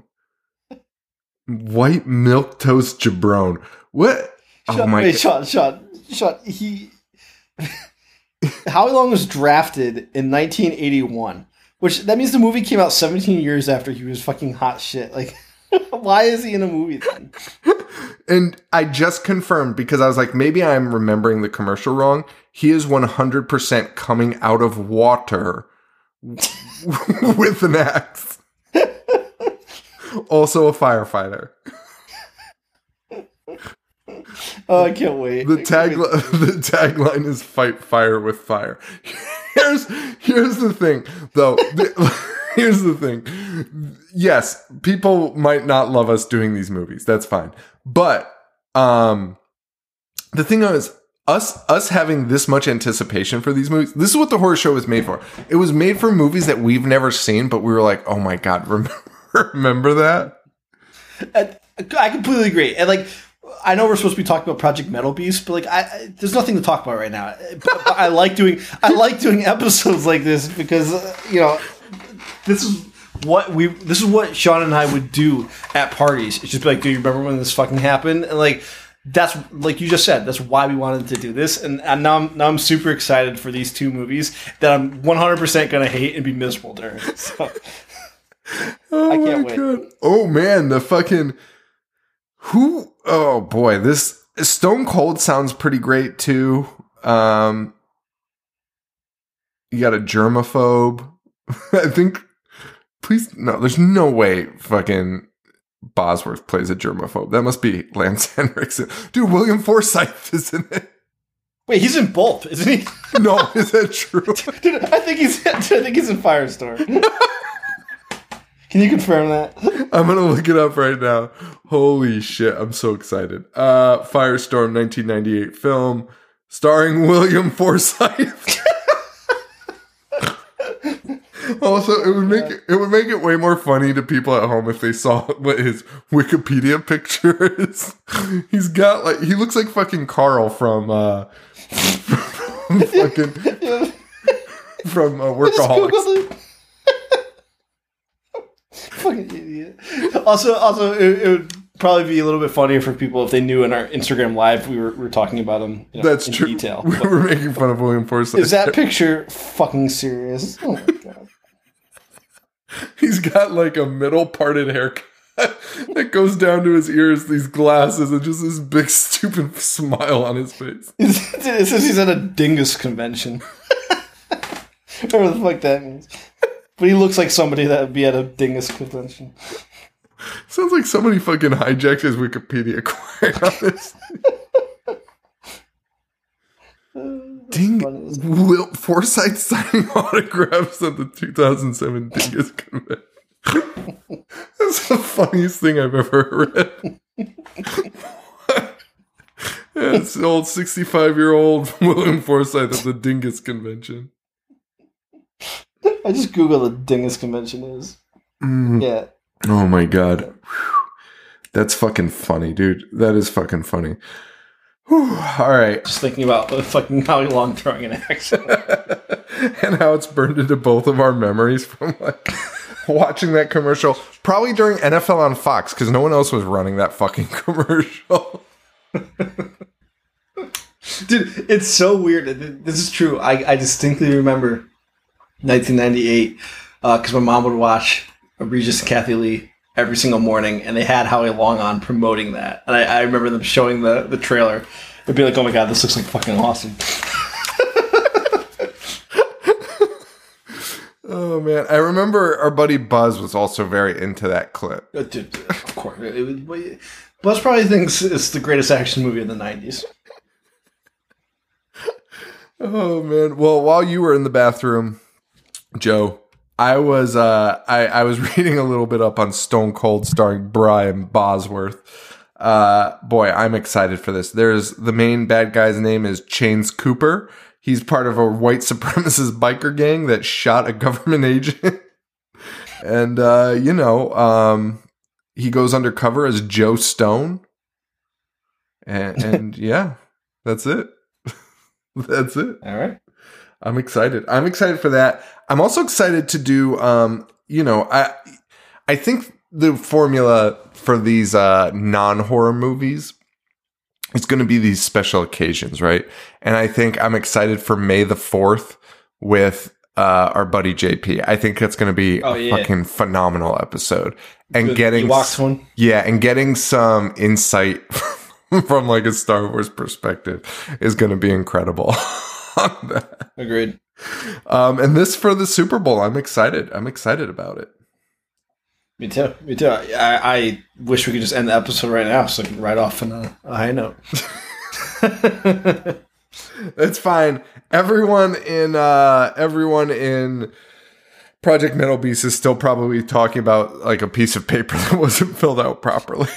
White milk toast jabron. What? Oh Sean, my wait, god. Sean, Sean, Sean, he... Howie Long was drafted in nineteen eighty-one, which, that means the movie came out seventeen years after he was fucking hot shit. Like... Why is he in a movie then? And I just confirmed because I was like, maybe I'm remembering the commercial wrong. He is one hundred percent coming out of water with an axe. Also a firefighter. Oh, I can't wait. The tagline the tagline is fight fire with fire. Here's here's the thing though. The, Here's the thing. Yes, people might not love us doing these movies. That's fine. But um, the thing is, us us having this much anticipation for these movies, this is what the horror show was made for. It was made for movies that we've never seen, but we were like, oh my God, remember, remember that? I, I completely agree. And like, I know we're supposed to be talking about Project Metal Beast, but like, I, I there's nothing to talk about right now. But, but I like doing I like doing episodes like this because uh, you know. This is what we. This is what Sean and I would do at parties. It's just be like, do you remember when this fucking happened? And like, that's like you just said. That's why we wanted to do this. And, and now I'm now I'm super excited for these two movies that I'm one hundred percent gonna hate and be miserable during. So, oh I can't my wait. God. Oh man, the fucking who? Oh boy, this Stone Cold sounds pretty great too. Um, you got a germaphobe. I think. Please, no, there's no way fucking Bosworth plays a germaphobe. That must be Lance Henriksen. Dude, William Forsythe is in it. Wait, he's in both, isn't he? No, is that true? Dude, I think he's. I think he's in Firestorm. Can you confirm that? I'm going to look it up right now. Holy shit, I'm so excited. Uh, Firestorm, nineteen ninety-eight film, starring William Forsythe. Also, it would make it, it would make it way more funny to people at home if they saw what his Wikipedia picture is. He's got like he looks like fucking Carl from uh from fucking from uh, Workaholics. Fucking idiot. Also, also, it, it would probably be a little bit funnier for people if they knew in our Instagram live we were, we were talking about him. You know, That's in true. Detail. We were making fun of William Forsythe. Is that picture fucking serious? Oh my god. He's got like a middle parted haircut that goes down to his ears, these glasses, and just this big stupid smile on his face. It says he's at a dingus convention. Whatever the fuck that means. But he looks like somebody that would be at a dingus convention. Sounds like somebody fucking hijacked his Wikipedia quite honestly. Ding, Will Forsythe signing autographs at the two thousand seven Dingus Convention. That's the funniest thing I've ever read. Yeah, it's the old sixty-five-year-old William Forsythe at the Dingus Convention. I just googled what dingus convention is. Mm. Yeah. Oh my god. Whew. That's fucking funny, dude. That is fucking funny. Whew. All right. Just thinking about the fucking Howie Long throwing an axe. And how it's burned into both of our memories from like watching that commercial. Probably during N F L on Fox, because no one else was running that fucking commercial. Dude, it's so weird. This is true. I, I distinctly remember nineteen ninety-eight because uh, my mom would watch Regis and Kathy Lee every single morning, and they had Howie Long on promoting that. And I, I remember them showing the, the trailer. They'd be like, oh my god, this looks like fucking awesome. Oh, man. I remember our buddy Buzz was also very into that clip. Uh, dude, of course. It was, Buzz probably thinks it's the greatest action movie of the nineties. Oh, man. Well, while you were in the bathroom, Joe, I was uh, I, I was reading a little bit up on Stone Cold starring Brian Bosworth. Uh, boy, I'm excited for this. There's the main bad guy's name is Chains Cooper. He's part of a white supremacist biker gang that shot a government agent. And, uh, you know, um, he goes undercover as Joe Stone. And, and yeah, that's it. That's it. All right. I'm excited. I'm excited for that. I'm also excited to do, um, you know, I, I think the formula for these, uh, non-horror movies, it's going to be these special occasions, right? And I think I'm excited for May the fourth with uh, our buddy J P. I think that's going to be oh, a yeah. fucking phenomenal episode. And Good. getting Ewoks one. Yeah, and getting some insight from like a Star Wars perspective is going to be incredible. On that. Agreed. Um, and this for the Super Bowl, I'm excited. I'm excited about it. Me too. Me too. I, I wish we could just end the episode right now so I can ride off on a, a high note. It's fine. Everyone in uh, everyone in Project Metal Beast is still probably talking about like a piece of paper that wasn't filled out properly.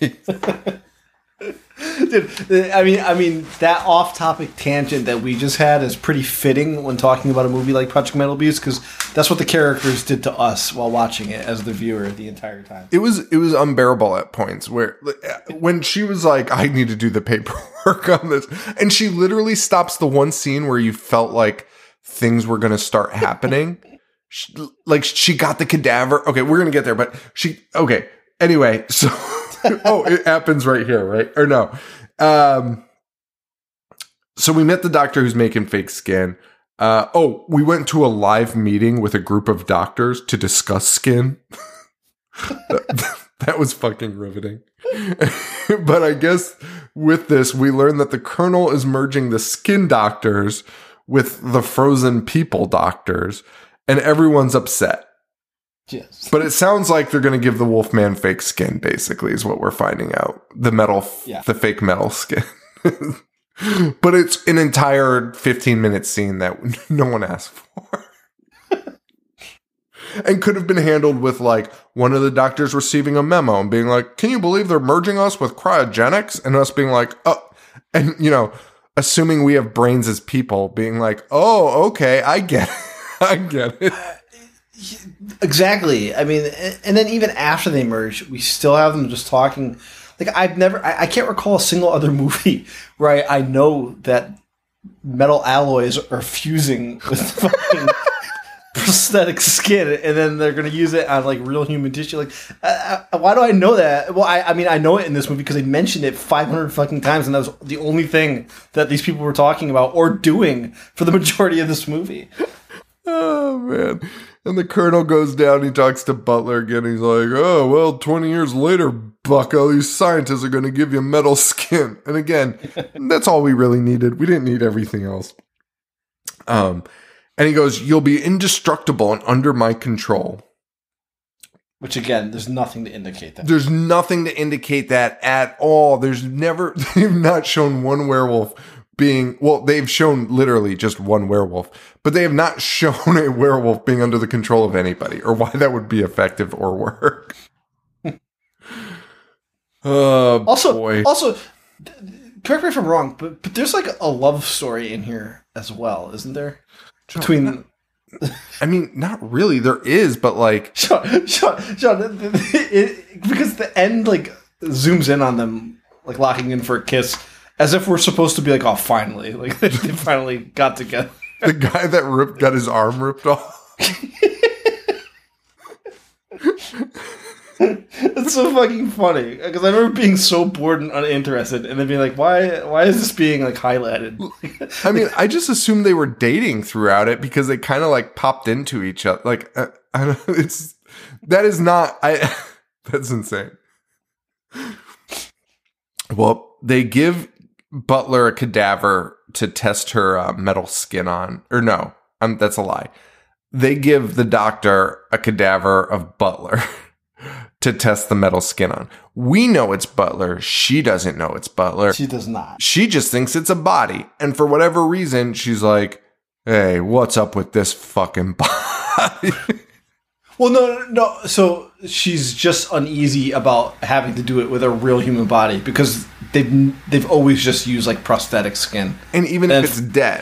Dude, I mean, I mean that off-topic tangent that we just had is pretty fitting when talking about a movie like Project Metal Beast because that's what the characters did to us while watching it as the viewer the entire time. It was it was unbearable at points where when she was like, "I need to do the paperwork on this," and she literally stops the one scene where you felt like things were going to start happening. she, like she got the cadaver. Okay, we're gonna get there, but she okay. Anyway, so. Oh, it happens right here, right? Or no. Um, so we met the doctor who's making fake skin. Uh, oh, we went to a live meeting with a group of doctors to discuss skin. that, that was fucking riveting. But I guess with this, we learned that the Colonel is merging the skin doctors with the frozen people doctors, and everyone's upset. Yes. But it sounds like they're going to give the Wolfman fake skin, basically, is what we're finding out. The metal, f- yeah. the fake metal skin. But it's an entire fifteen minute scene that no one asked for. And could have been handled with, like, one of the doctors receiving a memo and being like, can you believe they're merging us with cryogenics? And us being like, oh, and, you know, assuming we have brains as people, being like, oh, okay, I get it. I get it. Exactly. I mean, and then even after they merge, we still have them just talking. Like, I've never, I, I can't recall a single other movie where I, I know that metal alloys are fusing with fucking prosthetic skin, and then they're going to use it on like real human tissue. Like, uh, why do I know that? Well, I, I mean, I know it in this movie because they mentioned it five hundred fucking times, and that was the only thing that these people were talking about or doing for the majority of this movie. Oh, man. And the Colonel goes down, he talks to Butler again, he's like, oh, well, twenty years later, bucko, these scientists are going to give you metal skin. And again, that's all we really needed. We didn't need everything else. Um, and he goes, you'll be indestructible and under my control. Which, again, there's nothing to indicate that. There's nothing to indicate that at all. There's never, they've not shown one werewolf being, well, they've shown literally just one werewolf, but they have not shown a werewolf being under the control of anybody or why that would be effective or work. Oh, also, boy. Also, correct me if I'm wrong, but, but there's like a love story in here as well, isn't there? Between, I mean, not really. There is, but like, Sean, Sean, Sean it, it, because the end like zooms in on them like locking in for a kiss. As if we're supposed to be like, oh, finally. Like, they finally got together. The guy that ripped got his arm ripped off. It's so fucking funny because I remember being so bored and uninterested, and then being like, "Why? Why is this being like highlighted?" I mean, I just assumed they were dating throughout it because they kind of like popped into each other. Like, uh, I don't. It's that is not. I. That's insane. Well, they give Butler a cadaver to test her uh, metal skin on, or no, um, that's a lie. They give the doctor a cadaver of Butler to test the metal skin on. We know it's Butler. She doesn't know it's Butler. She does not. She just thinks it's a body. And for whatever reason, she's like, hey, what's up with this fucking body? Well, no, no, no. So she's just uneasy about having to do it with a real human body because they've they've always just used like prosthetic skin. And even and if it's dead.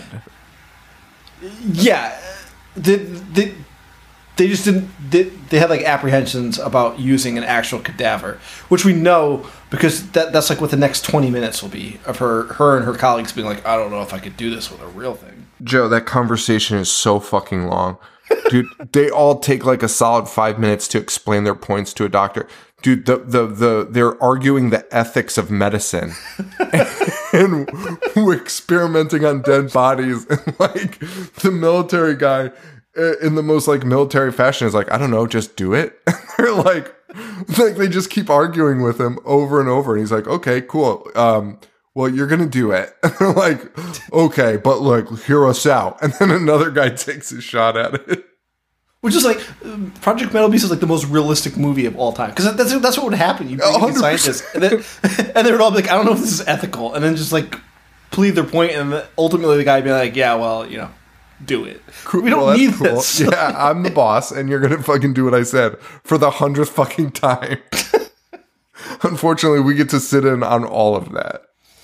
Yeah. They, they, they just didn't. They, they had like apprehensions about using an actual cadaver, which we know because that that's like what the next twenty minutes will be of her her and her colleagues being like, I don't know if I could do this with a real thing. Joe, that conversation is so fucking long. Dude, they all take like a solid five minutes to explain their points to a doctor. Dude, the the the they're arguing the ethics of medicine and, and we're experimenting on dead bodies, and like the military guy in the most like military fashion is like, I don't know, just do it. And they're like, like they just keep arguing with him over and over, and he's like, okay, cool. Um, well, you're gonna do it. And they're like, okay, but look, hear us out. And then another guy takes a shot at it. Which is like, Project Metal Beast is like the most realistic movie of all time. Because that's, that's what would happen. You bring in scientists, and then, and they would all be like, I don't know if this is ethical. And then just like plead their point, and then ultimately the guy would be like, yeah, well, you know, do it. We don't well, need cool. this. Yeah, I'm the boss, and you're gonna fucking do what I said for the hundredth fucking time. Unfortunately, we get to sit in on all of that.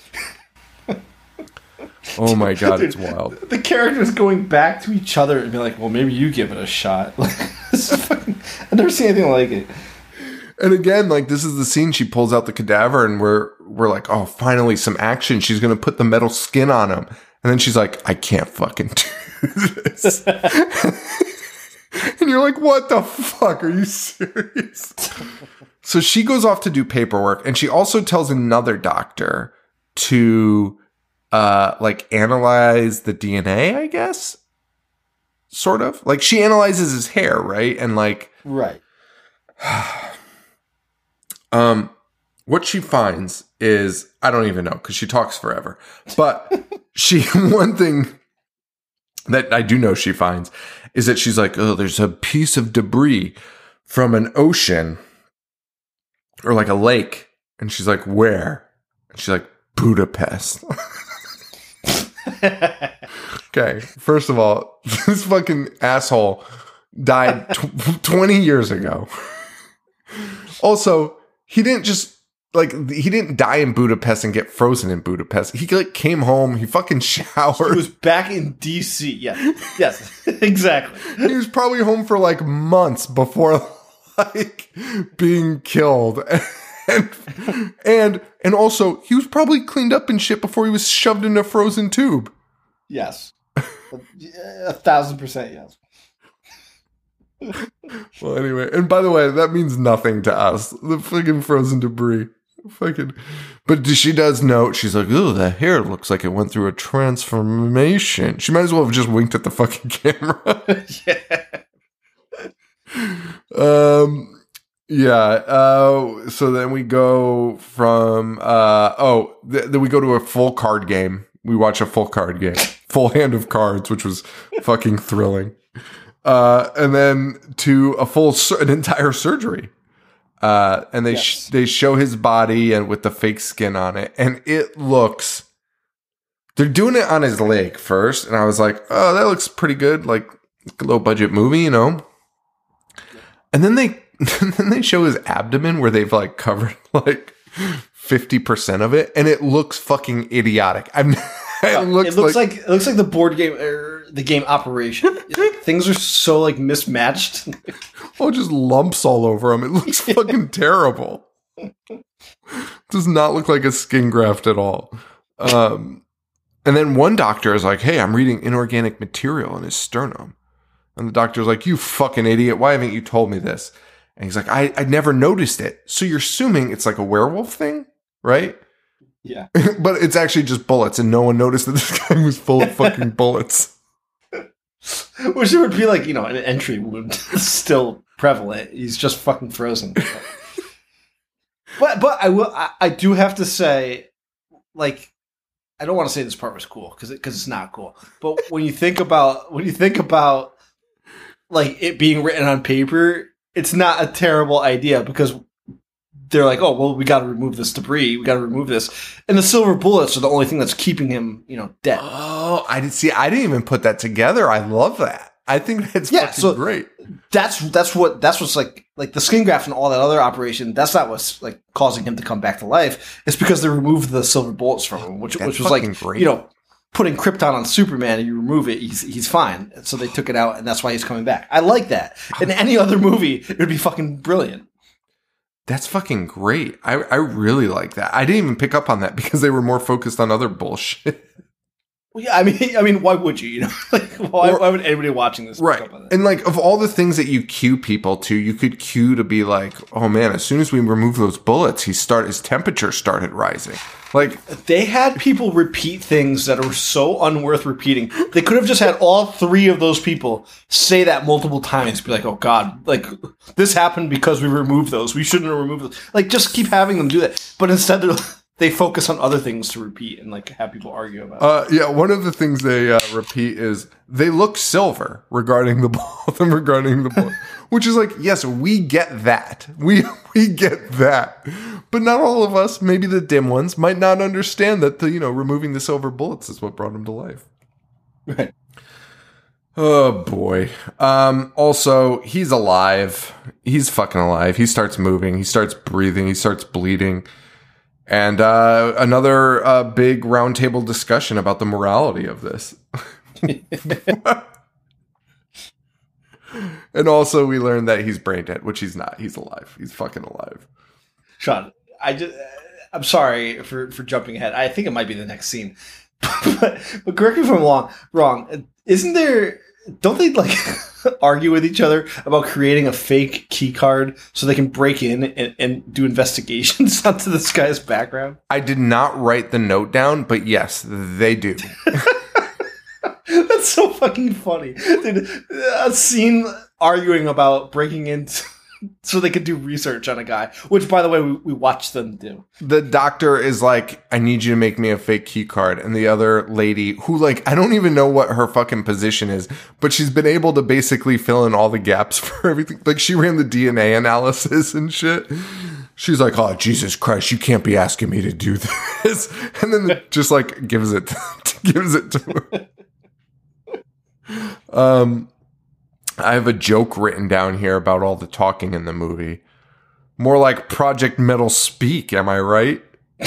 Oh my god, Dude, it's wild. The characters going back to each other and be like, well, maybe you give it a shot. Like, fucking, I've never seen anything like it. And again, like, this is the scene she pulls out the cadaver, and we're we're like, oh, finally some action. She's gonna put the metal skin on him. And then she's like, I can't fucking do this. And you're like, what the fuck? Are you serious? So she goes off to do paperwork, and she also tells another doctor to Uh, like analyze the D N A, I guess, sort of. Like she analyzes his hair, right? And like, right. um, what she finds is I don't even know because she talks forever. But she one thing that I do know she finds is that she's like, oh, there's a piece of debris from an ocean or like a lake, and she's like, where? And she's like, Budapest. Okay, first of all, this fucking asshole died tw- twenty years ago. Also, he didn't just like he didn't die in Budapest and get frozen in Budapest. He like came home, he fucking showered. He was back in D C. Yeah. Yes. Exactly. He was probably home for like months before like being killed. And, and and also, he was probably cleaned up and shit before he was shoved in a frozen tube. Yes. A thousand percent yes. Well, anyway, and by the way, that means nothing to us. The fucking frozen debris. Fucking. But she does note, she's like, oh, the hair looks like it went through a transformation. She might as well have just winked at the fucking camera. Yeah. Um... Yeah. Uh, so then we go from, uh, oh, th- then we go to a full card game. We watch a full card game, full hand of cards, which was fucking thrilling. Uh, and then to a full, sur- an entire surgery. Uh, and they, yes. sh- they show his body and with the fake skin on it. And it looks, they're doing it on his leg first. And I was like, oh, that looks pretty good. Like a low budget movie, you know? And then they, and then they show his abdomen where they've like covered like fifty percent of it, and it looks fucking idiotic. I'm. It looks, it looks like, like it looks like the board game or the game Operation. Like, things are so like mismatched. Oh, just lumps all over him. It looks fucking terrible. Does not look like a skin graft at all. Um, and then one doctor is like, "Hey, I'm reading inorganic material in his sternum," and the doctor's like, "You fucking idiot! Why haven't you told me this?" And he's like, I, I never noticed it. So you're assuming it's like a werewolf thing, right? Yeah. But it's actually just bullets, and no one noticed that this guy was full of fucking bullets. Which it would be like, you know, an entry wound still prevalent. He's just fucking frozen. but but I will I, I do have to say, like, I don't want to say this part was cool because it, cause it's not cool. But when you think about when you think about like it being written on paper, it's not a terrible idea because they're like, oh well, we got to remove this debris, we got to remove this, and the silver bullets are the only thing that's keeping him, you know, dead. Oh, I didn't see. I didn't even put that together. I love that. I think that's yeah, fucking so great. That's that's what that's what's like like the skin graft and all that other operation. That's not what's like causing him to come back to life. It's because they removed the silver bullets from him, which That's which was like great. you know putting Krypton on Superman, and you remove it, he's he's fine. So they took it out, and that's why he's coming back. I like that. In any other movie, it would be fucking brilliant. That's fucking great. I I really like that. I didn't even pick up on that because they were more focused on other bullshit. Well, yeah, I mean, I mean, why would you? You know, like why, Or- why would anybody watching this pick Right. up on that? And like of all the things that you cue people to, you could cue to be like, oh man, as soon as we remove those bullets, he start his temperature started rising. Like They had people repeat things that are so unworth repeating. They could have just had all three of those people say that multiple times. Be like, oh God, like this happened because we removed those. We shouldn't have removed those. Like just keep having them do that. But instead they're, they focus on other things to repeat and like have people argue about. Uh, yeah, one of the things they uh, repeat is they look silver regarding the ball, them regarding the ball, which is like, yes, we get that, we we get that, but not all of us, maybe the dim ones, might not understand that the you know removing the silver bullets is what brought him to life. Right. Oh boy. Um, also, he's alive. He's fucking alive. He starts moving. He starts breathing. He starts bleeding. And uh, another uh, big roundtable discussion about the morality of this. And also, we learned that he's brain dead, which he's not. He's alive. He's fucking alive. Sean, I just, I'm sorry for, for jumping ahead. I think it might be the next scene. but, but correct me if I'm wrong. Wrong. Isn't there? Don't they like argue with each other about creating a fake key card so they can break in and, and do investigations onto this guy's background? I did not write the note down, but yes, they do. That's so fucking funny. Dude, a scene arguing about breaking in so they could do research on a guy, which, by the way, we, we watched them do. The doctor is like, I need you to make me a fake key card. And the other lady, who like, I don't even know what her fucking position is, but she's been able to basically fill in all the gaps for everything. Like, she ran the D N A analysis and shit. She's like, oh, Jesus Christ, you can't be asking me to do this. And then just like gives it, gives it to her. Um, I have a joke written down here about all the talking in the movie. More like Project Metal speak, am I right?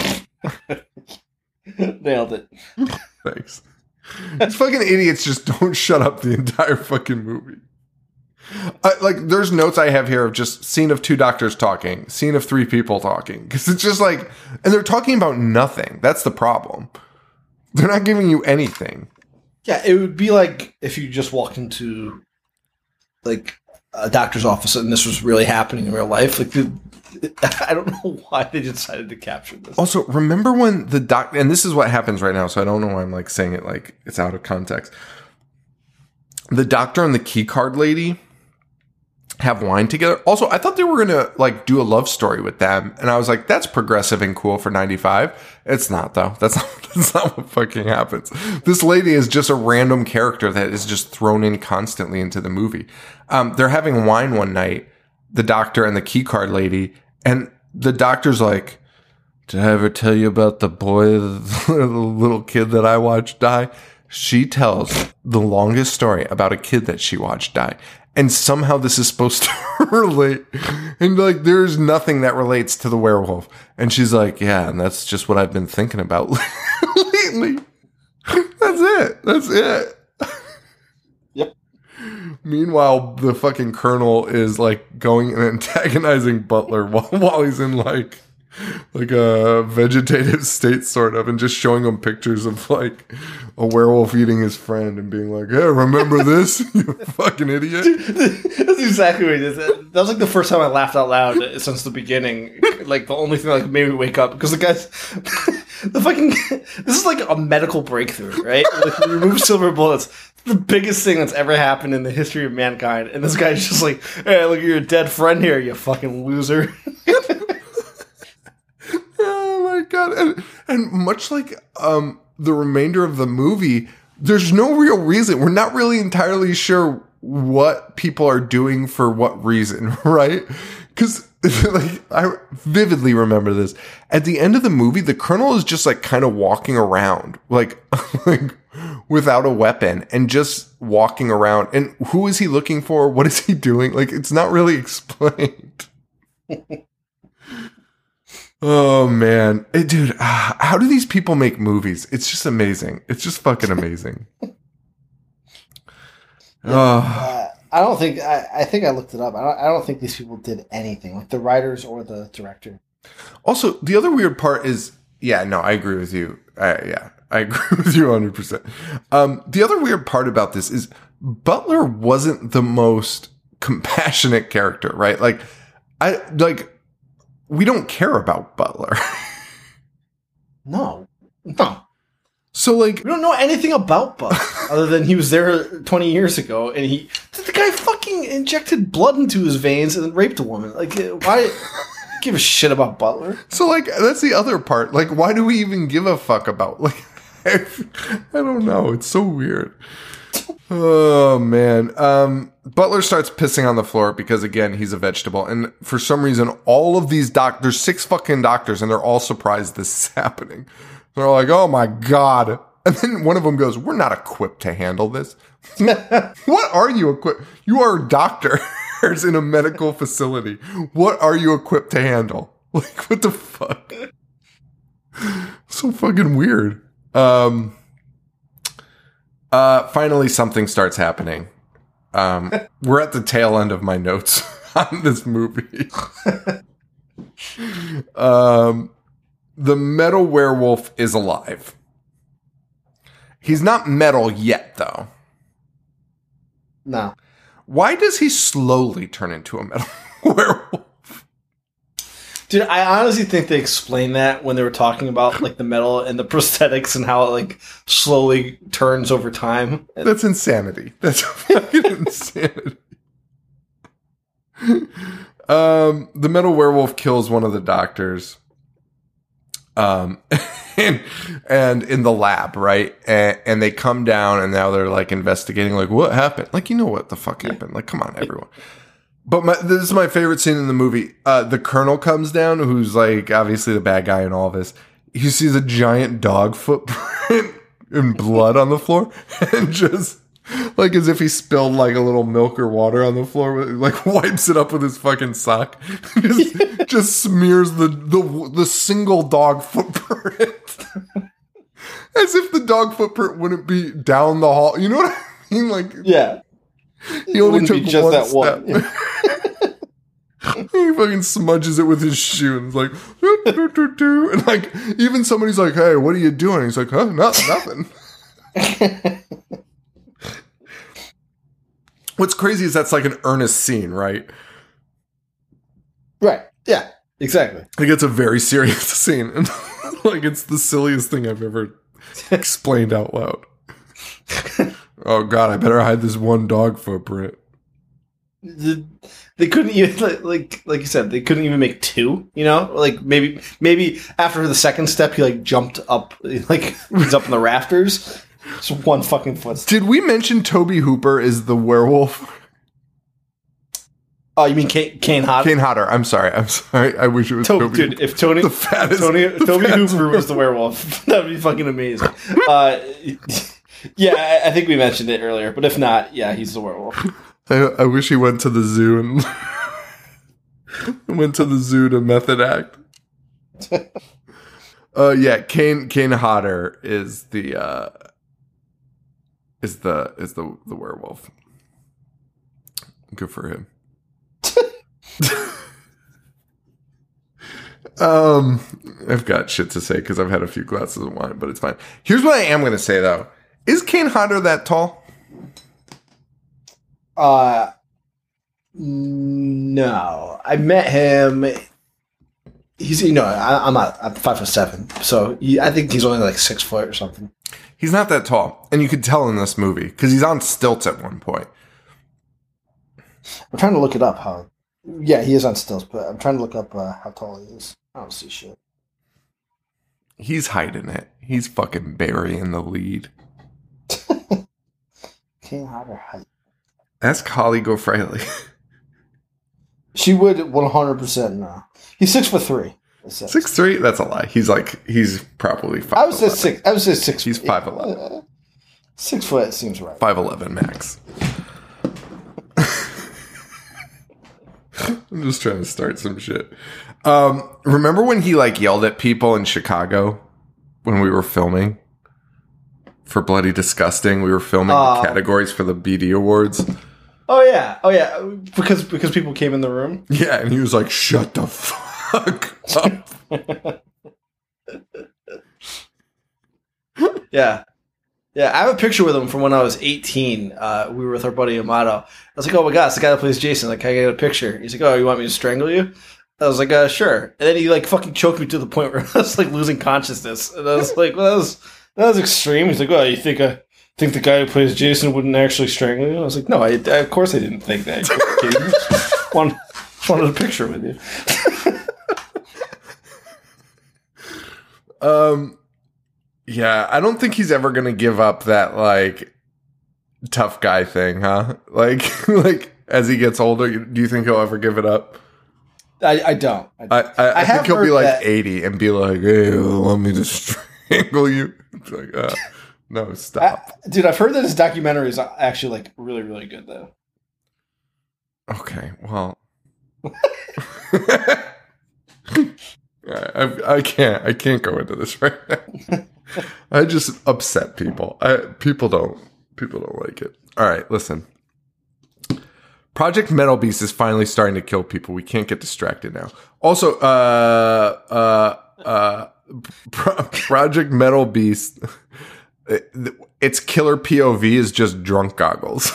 Nailed it. Thanks. These fucking idiots just don't shut up the entire fucking movie. I, like, there's notes I have here of just scene of two doctors talking, scene of three people talking. Because it's just like, and they're talking about nothing. That's the problem. They're not giving you anything. Yeah, it would be like if you just walked into like a doctor's office and this was really happening in real life. Like, the, I don't know why they decided to capture this. Also, remember when the doc, and this is what happens right now, so I don't know why I'm like saying it like it's out of context. The doctor and the key card lady have wine together. Also, I thought they were gonna like do a love story with them, and I was like, that's progressive and cool for ninety-five. It's not though. That's not, that's not what fucking happens. This lady is just a random character that is just thrown in constantly into the movie. Um, they're having wine one night, the doctor and the key card lady, and the doctor's like, did I ever tell you about the boy, the little kid that I watched die? She tells the longest story about a kid that she watched die. And somehow this is supposed to relate. And like, there's nothing that relates to the werewolf. And she's like, yeah, and that's just what I've been thinking about lately. That's it. That's it. Yep. Meanwhile, the fucking colonel is like going and antagonizing Butler while, while he's in like like a vegetative state sort of, and just showing him pictures of like a werewolf eating his friend and being like, "Hey, remember this? You fucking idiot!" That's exactly what it is. That was like the first time I laughed out loud since the beginning. Like the only thing that like, made me wake up because the guys, the fucking, this is like a medical breakthrough, right? Like we remove silver bullets. The biggest thing that's ever happened in the history of mankind, and this guy's just like, "Hey, look at your dead friend here, you fucking loser." Oh my god! And, and much like um, the remainder of the movie, there's no real reason. We're not really entirely sure what people are doing for what reason, right? Because like I vividly remember this. At the end of the movie, the Colonel is just like kind of walking around, like like without a weapon, and just walking around. And who is he looking for? What is he doing? Like it's not really explained. Oh man, it, dude, uh, how do these people make movies? It's just amazing. It's just fucking amazing. Oh. Uh, I don't think I, I think I looked it up. I don't, I don't think these people did anything, like the writers or the director. Also, the other weird part is, yeah, no, I agree with you. I, yeah, I agree with you one hundred percent. Um, the other weird part about this is Butler wasn't the most compassionate character, right? Like, I like. We don't care about Butler. No. No. So, like... We don't know anything about Butler, other than he was there twenty years ago, and he... The guy fucking injected blood into his veins and raped a woman. Like, why... give a shit about Butler? So, like, that's the other part. Like, why do we even give a fuck about... Like, I don't know. It's so weird. Oh, man. Um... Butler starts pissing on the floor because, again, he's a vegetable. And for some reason, all of these doc, there's six fucking doctors, and they're all surprised this is happening. They're like, oh my God. And then one of them goes, we're not equipped to handle this. What are you equipped? You are doctors in a medical facility. What are you equipped to handle? Like, what the fuck? So fucking weird. Um, uh, finally, something starts happening. Um, we're at the tail end of my notes on this movie. um, the metal werewolf is alive. He's not metal yet, though. No. Why does he slowly turn into a metal werewolf? Dude, I honestly think they explained that when they were talking about like the metal and the prosthetics and how it like slowly turns over time. That's insanity. That's fucking insanity. Um, the metal werewolf kills one of the doctors. Um, and, and in the lab, right? And, and they come down and now they're like investigating, like, what happened? Like, you know what the fuck happened? Like, come on, everyone. But my, this is my favorite scene in the movie. Uh, the Colonel comes down, who's like obviously the bad guy in all this. He sees a giant dog footprint and blood on the floor, and just like as if he spilled like a little milk or water on the floor, like wipes it up with his fucking sock, just, just smears the, the the single dog footprint, as if the dog footprint wouldn't be down the hall. You know what I mean? Like, yeah. He only took just one that step. one. Yeah. He fucking smudges it with his shoe and is like, doo, doo, doo, doo. And like, even somebody's like, hey, what are you doing? He's like, huh, no, nothing. What's crazy is that's like an earnest scene, right? Right. Yeah, exactly. Like, it's a very serious scene. And like, it's the silliest thing I've ever explained out loud. Oh God, I better hide this one dog footprint. They couldn't even like, like like you said, they couldn't even make two. You know, like maybe maybe after the second step, he like jumped up, like he's up in the rafters. Just one fucking foot. Did we mention Toby Hooper is the werewolf? Oh, you mean Kane, Kane Hodder? Kane Hodder. I'm sorry. I'm sorry. I wish it was to- Toby. Dude, if Tony, the fattest, Tony, the Toby fattest Hooper was the werewolf, that would be fucking amazing. Uh, yeah, I, I think we mentioned it earlier, but if not, yeah, he's the werewolf. I, I wish he went to the zoo and went to the zoo to method act. Uh, yeah, Kane Kane Hodder is the uh, is the is the the werewolf. Good for him. Um, I've got shit to say because I've had a few glasses of wine, but it's fine. Here's what I am going to say though: is Kane Hodder that tall? Uh, no. I met him. He's you know I, I'm not I'm five foot seven, so he, I think he's only like six foot or something. He's not that tall, and you could tell in this movie because he's on stilts at one point. I'm trying to look it up. How? Yeah, he is on stilts, but I'm trying to look up uh, how tall he is. I don't see shit. He's hiding it. He's fucking burying the lead. Kane Hodder height. Ask Holly Gofreilly. She would one hundred percent know. He's six foot three. Six three? That's a lie. He's like he's probably five. I would say six. I would say six. He's five eleven. Uh, six foot seems right. Five eleven max. I'm just trying to start some shit. Um, remember when he like yelled at people in Chicago when we were filming for Bloody Disgusting? We were filming uh, the categories for the B D Awards. Oh yeah, oh yeah, because because people came in the room. Yeah, and he was like, "Shut the fuck up." Yeah. Yeah, I have a picture with him from when I was eighteen. Uh, we were with our buddy Amato. I was like, oh my god, it's the guy that plays Jason. Like, can I get a picture? He's like, oh, you want me to strangle you? I was like, uh, sure. And then he like fucking choked me to the point where I was like losing consciousness. And I was like, well, that was that was extreme. He's like, oh, you think I think the guy who plays Jason wouldn't actually strangle you? I was like, no, I, I of course I didn't think that. Just wanted, just wanted a picture with you. um. Yeah, I don't think he's ever gonna give up that like tough guy thing, huh? Like, like as he gets older, do you think he'll ever give it up? I, I don't. I, I, I, I think he'll be like that. eighty and be like, "Hey, you want me to strangle you?" It's like, uh, no, stop, I, dude. I've heard that his documentary is actually like really, really good, though. Okay, well. I, I can't. I can't go into this right now. I just upset people. I, people don't. People don't like it. All right, listen. Project Metal Beast is finally starting to kill people. We can't get distracted now. Also, uh, uh, uh, Pro- Project Metal Beast. It, its killer P O V is just drunk goggles.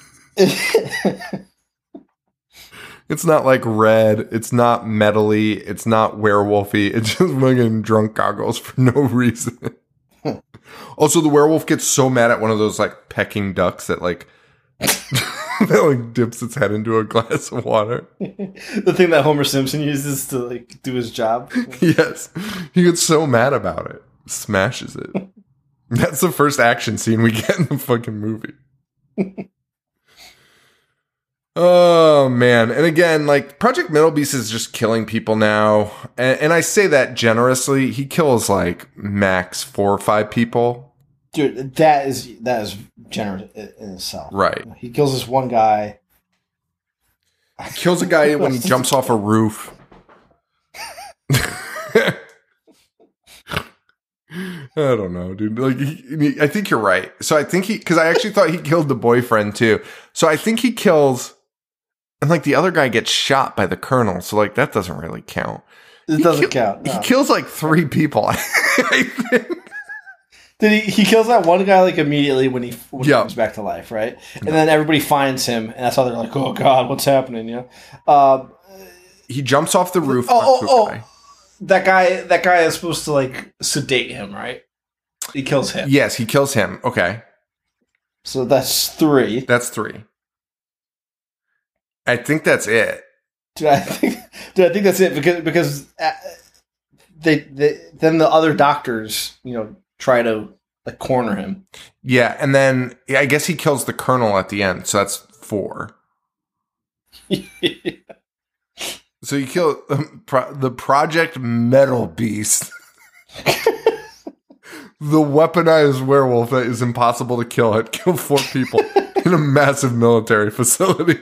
It's not like red. It's not metally. It's not werewolfy. It's just fucking drunk goggles for no reason. Also, the werewolf gets so mad at one of those like pecking ducks that like that like dips its head into a glass of water. The thing that Homer Simpson uses to like do his job. Yes, he gets so mad about it, smashes it. That's the first action scene we get in the fucking movie. Oh man. And again, like Project Metal Beast is just killing people now. And, and I say that generously. He kills like max four or five people. Dude, that is that is generous in itself. Right. He kills this one guy. He kills a guy when he jumps off a roof. I don't know, dude. Like, he, I think you're right. So I think he, because I actually thought he killed the boyfriend too. So I think he kills, and like the other guy gets shot by the colonel. So like that doesn't really count. It he doesn't ki- count. No. He kills like three people. I think. Did he? He kills that one guy like immediately when he when yeah. he comes back to life, right? And no. then everybody finds him, and that's how they're like, "Oh God, what's happening?" Yeah. Um, he jumps off the roof. Oh, oh, oh. Guy. That guy. That guy is supposed to like sedate him, right? He kills him. Yes, he kills him. Okay. So that's three. That's three. I think that's it. Dude, I think, dude, I think that's it because because they, they then the other doctors, you know, try to like corner him. Yeah, and then yeah, I guess he kills the colonel at the end, so that's four. Yeah. So you kill um, pro- the Project Metal Beast. The weaponized werewolf that is impossible to kill had killed four people in a massive military facility.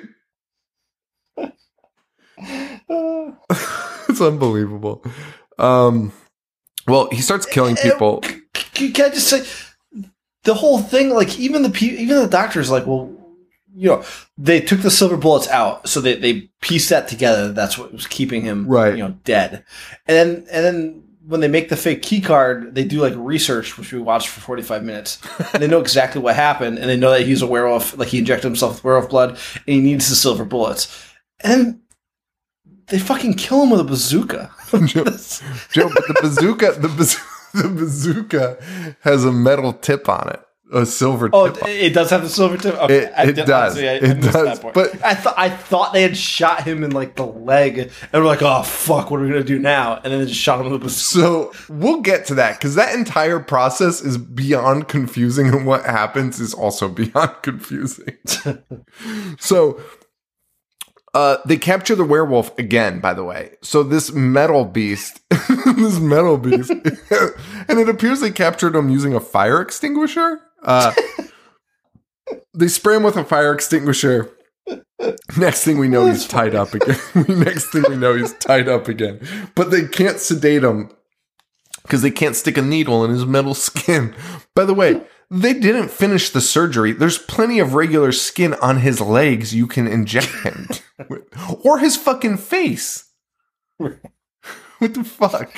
It's unbelievable. Um, well, he starts killing people. Can I just say the whole thing? Like, even the even the doctor's like, well, you know, they took the silver bullets out, so they they pieced that together. That's what was keeping him, right. you know, dead. And then and then when they make the fake key card, they do like research, which we watched for forty-five minutes. And they know exactly what happened, and they know that he's a werewolf, like he injected himself with werewolf blood, and he needs the silver bullets. And then they fucking kill him with a bazooka. Joe, Joe, but the bazooka, the, baz- the bazooka has a metal tip on it, a silver. Oh, tip on it does have the silver tip. Okay, it, I it did, does. honestly, I, it I missed does. that part. But I thought I thought they had shot him in like the leg, and we're like, oh fuck, what are we gonna do now? And then they just shot him with a bazooka. So we'll get to that because that entire process is beyond confusing, and what happens is also beyond confusing. So. Uh, they capture the werewolf again, by the way. So this metal beast, this metal beast, and it appears they captured him using a fire extinguisher. Uh, they spray him with a fire extinguisher. Next thing we know, he's tied up again. Next thing we know, he's tied up again. But they can't sedate him because they can't stick a needle in his metal skin. By the way, they didn't finish the surgery. There's plenty of regular skin on his legs you can inject him with. Or his fucking face. What the fuck?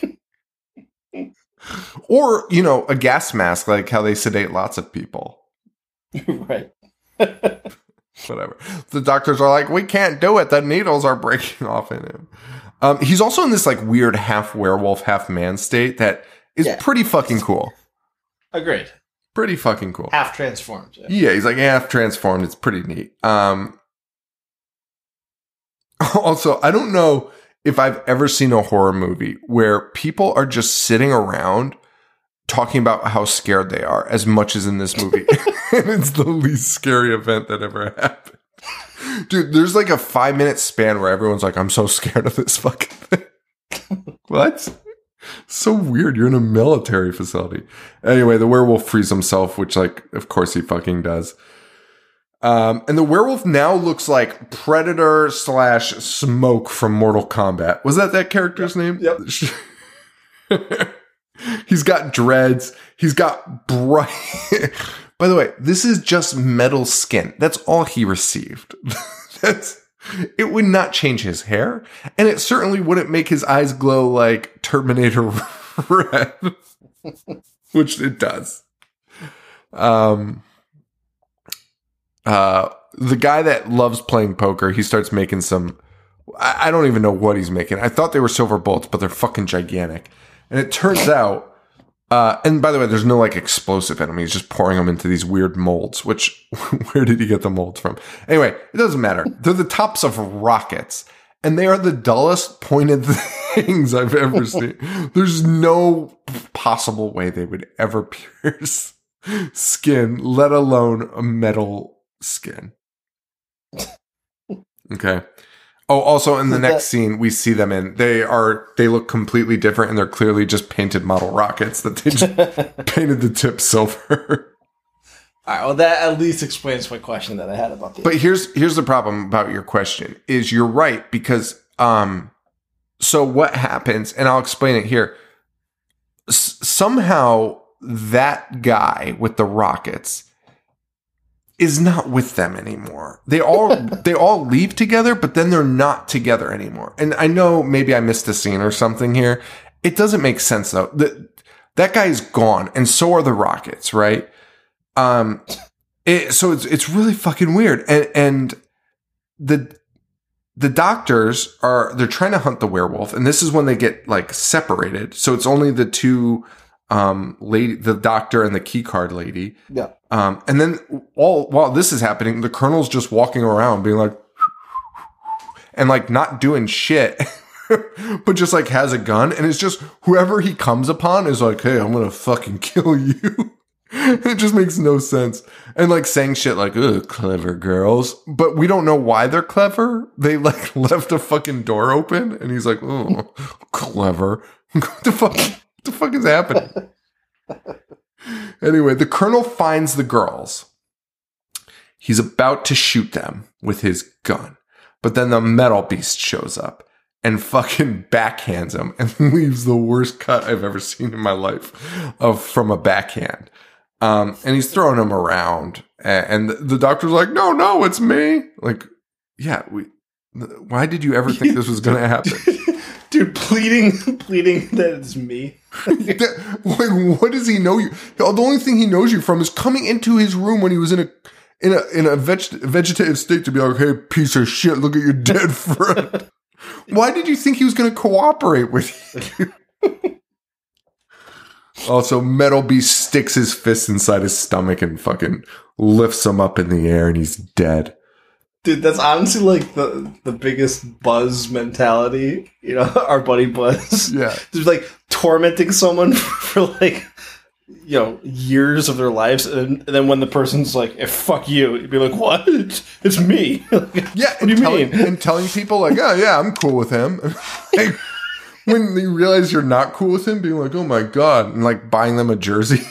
Or, you know, a gas mask, like how they sedate lots of people. Right. Whatever. The doctors are like, we can't do it. The needles are breaking off in him. Um, he's also in this like weird half werewolf, half man state that is Yeah. pretty fucking cool. Agreed. Pretty fucking cool. Half transformed. Yeah. Yeah, he's like half transformed. It's pretty neat. Um, also, I don't know if I've ever seen a horror movie where people are just sitting around talking about how scared they are as much as in this movie. And it's the least scary event that ever happened. Dude, there's like a five minute span where everyone's like, I'm so scared of this fucking thing. What? So weird. You're in a military facility. Anyway, the werewolf frees himself, which, like, of course he fucking does. Um, and the werewolf now looks like Predator slash Smoke from Mortal Kombat. Was that that character's Yep. name? Yep. He's got dreads. He's got bright. By the way, this is just metal skin. That's all he received. That's. It would not change his hair, and it certainly wouldn't make his eyes glow like Terminator Red, which it does. Um, uh, the guy that loves playing poker, he starts making some. I, I don't even know what he's making. I thought they were silver bullets, but they're fucking gigantic. And it turns out. Uh, and by the way, there's no like explosive in them. He's just pouring them into these weird molds, which where did he get the molds from? Anyway, it doesn't matter. They're the tops of rockets, and they are the dullest pointed things I've ever seen. There's no possible way they would ever pierce skin, let alone a metal skin. Okay. Oh, also in the next scene, we see them in, they are, they look completely different, and they're clearly just painted model rockets that they just painted the tip silver. All right, well, that at least explains my question that I had about the. But here's, here's the problem about your question is you're right, because, um, so what happens, and I'll explain it here. S- somehow that guy with the rockets is not with them anymore. They all they all leave together, but then they're not together anymore. And I know maybe I missed a scene or something here. It doesn't make sense though. The, that guy's gone, and so are the rockets, right? Um, it, so it's it's really fucking weird. And and the the doctors are they're trying to hunt the werewolf, and this is when they get like separated. So it's only the two. Um, lady, the doctor and the key card lady. Yeah. Um, and then all while this is happening, the colonel's just walking around being like, and like not doing shit, but just like has a gun. And it's just whoever he comes upon is like, hey, I'm going to fucking kill you. It just makes no sense. And like saying shit like, ugh, clever girls. But we don't know why they're clever. They like left a fucking door open, and he's like, oh, clever. What the fuck? What the fuck is happening? Anyway, the colonel finds the girls. He's about to shoot them with his gun. But then the metal beast shows up and fucking backhands him and leaves the worst cut I've ever seen in my life of from a backhand. Um, and he's throwing him around, and, and the doctor's like, "No, no, it's me." Like, yeah, we. Why did you ever think this was going to happen, dude? Pleading, pleading that it's me. that, like, what does he know you? The only thing he knows you from is coming into his room when he was in a in a in a veg, vegetative state to be like, "Hey, piece of shit, look at your dead friend." Why did you think he was going to cooperate with you? Also, Metal Beast sticks his fist inside his stomach and fucking lifts him up in the air, and he's dead. Dude, that's honestly like the the biggest Buzz mentality. You know, our buddy Buzz. Yeah. Just like tormenting someone for like, you know, years of their lives. And, and then when the person's like, eh, fuck you, you'd be like, what? It's, it's me. Like, yeah. What do you telling, mean? And telling people like, oh, yeah, I'm cool with him. Like, when you realize you're not cool with him, being like, oh my God, and like buying them a jersey.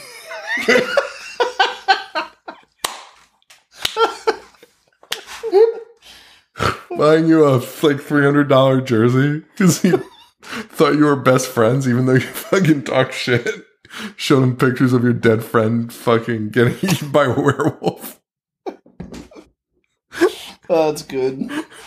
Buying you a like three hundred dollars jersey because he thought you were best friends, even though you fucking talk shit. Showed him pictures of your dead friend fucking getting eaten by a werewolf. Oh, that's good.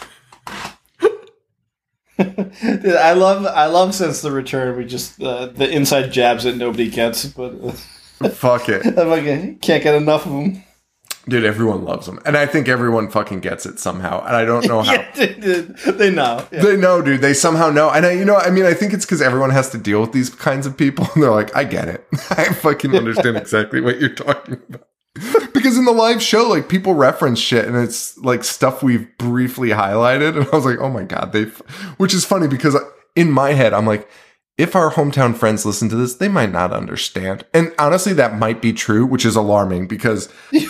Dude, I love, I love since the return. We just uh, the inside jabs that nobody gets, but uh, fuck it. I'm like, can't get enough of them. Dude, everyone loves them, and I think everyone fucking gets it somehow. And I don't know how. Yeah, dude, they know. Yeah. They know, dude. They somehow know, and I, you know, I mean, I think it's because everyone has to deal with these kinds of people, and they're like, I get it. I fucking understand exactly what you're talking about. Because in the live show, like, people reference shit, and it's like stuff we've briefly highlighted, and I was like, oh my God, they, which is funny because in my head, I'm like, if our hometown friends listen to this, they might not understand. And honestly, that might be true, which is alarming because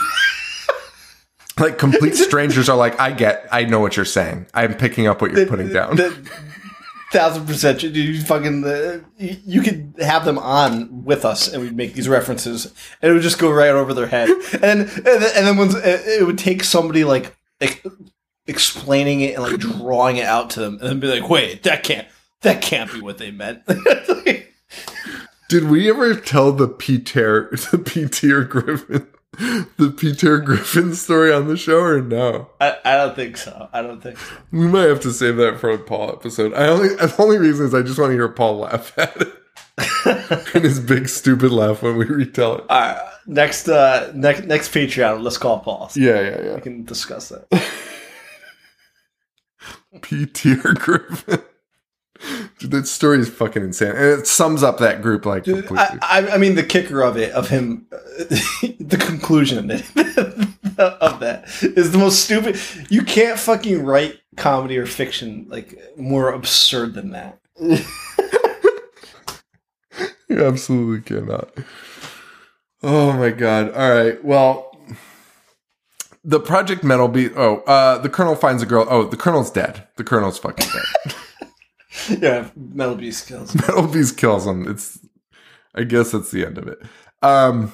like complete strangers are like, I get, I know what you're saying. I'm picking up what you're the, putting down. The, thousand percent. You, you fucking, uh, you, you could have them on with us and we'd make these references and it would just go right over their head. And then, and then, and then once, it would take somebody like ex- explaining it and like drawing it out to them and then be like, wait, that can't, that can't be what they meant. Did we ever tell the Peter, the Peter Griffin, the Peter Griffin story on the show or no? I, I don't think so. I don't think so. We might have to save that for a Paul episode. I only, the only reason is I just want to hear Paul laugh at it. And his big stupid laugh when we retell it. All right. Next, uh, next, next Patreon, let's call Paul. So yeah, yeah, yeah. we can discuss that. Peter Griffin. Dude, that story is fucking insane, and it sums up that group like Dude, completely. I, I mean, the kicker of it, of him, uh, the conclusion of, it, of that is the most stupid. You can't fucking write comedy or fiction like more absurd than that. You absolutely cannot. Oh my God! All right, well, the Project Metal Beast. Oh, uh, the Colonel finds a girl. Oh, the Colonel's dead. The Colonel's fucking dead. Yeah, Metal Beast kills him. Metal Beast kills him. It's, I guess that's the end of it. Um,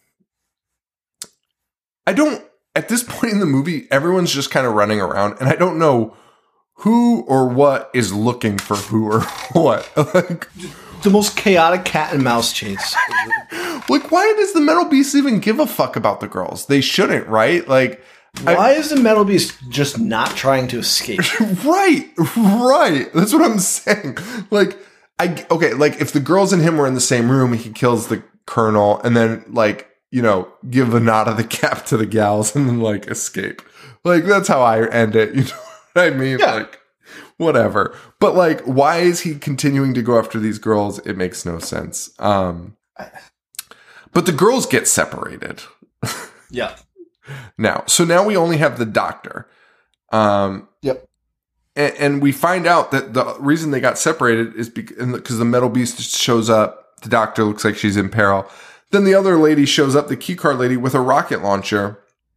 I don't, at this point in the movie, everyone's just kind of running around, and I don't know who or what is looking for who or what. Like, the most chaotic cat and mouse chase. like, why does the Metal Beast even give a fuck about the girls? They shouldn't, right? Like, Why I, is the Metal Beast just not trying to escape? right, right. That's what I'm saying. Like, I okay, like if the girls and him were in the same room, he kills the Colonel, and then like you know give a nod of the cap to the gals, and then like escape. Like that's how I end it. You know what I mean? Yeah. Like whatever. But like, why is he continuing to go after these girls? It makes no sense. Um, but the girls get separated. Yeah. Now, so now we only have the doctor. Um, Yep. And, and we find out that the reason they got separated is because the Metal Beast shows up. The doctor looks like she's in peril. Then the other lady shows up, the keycard lady, with a rocket launcher.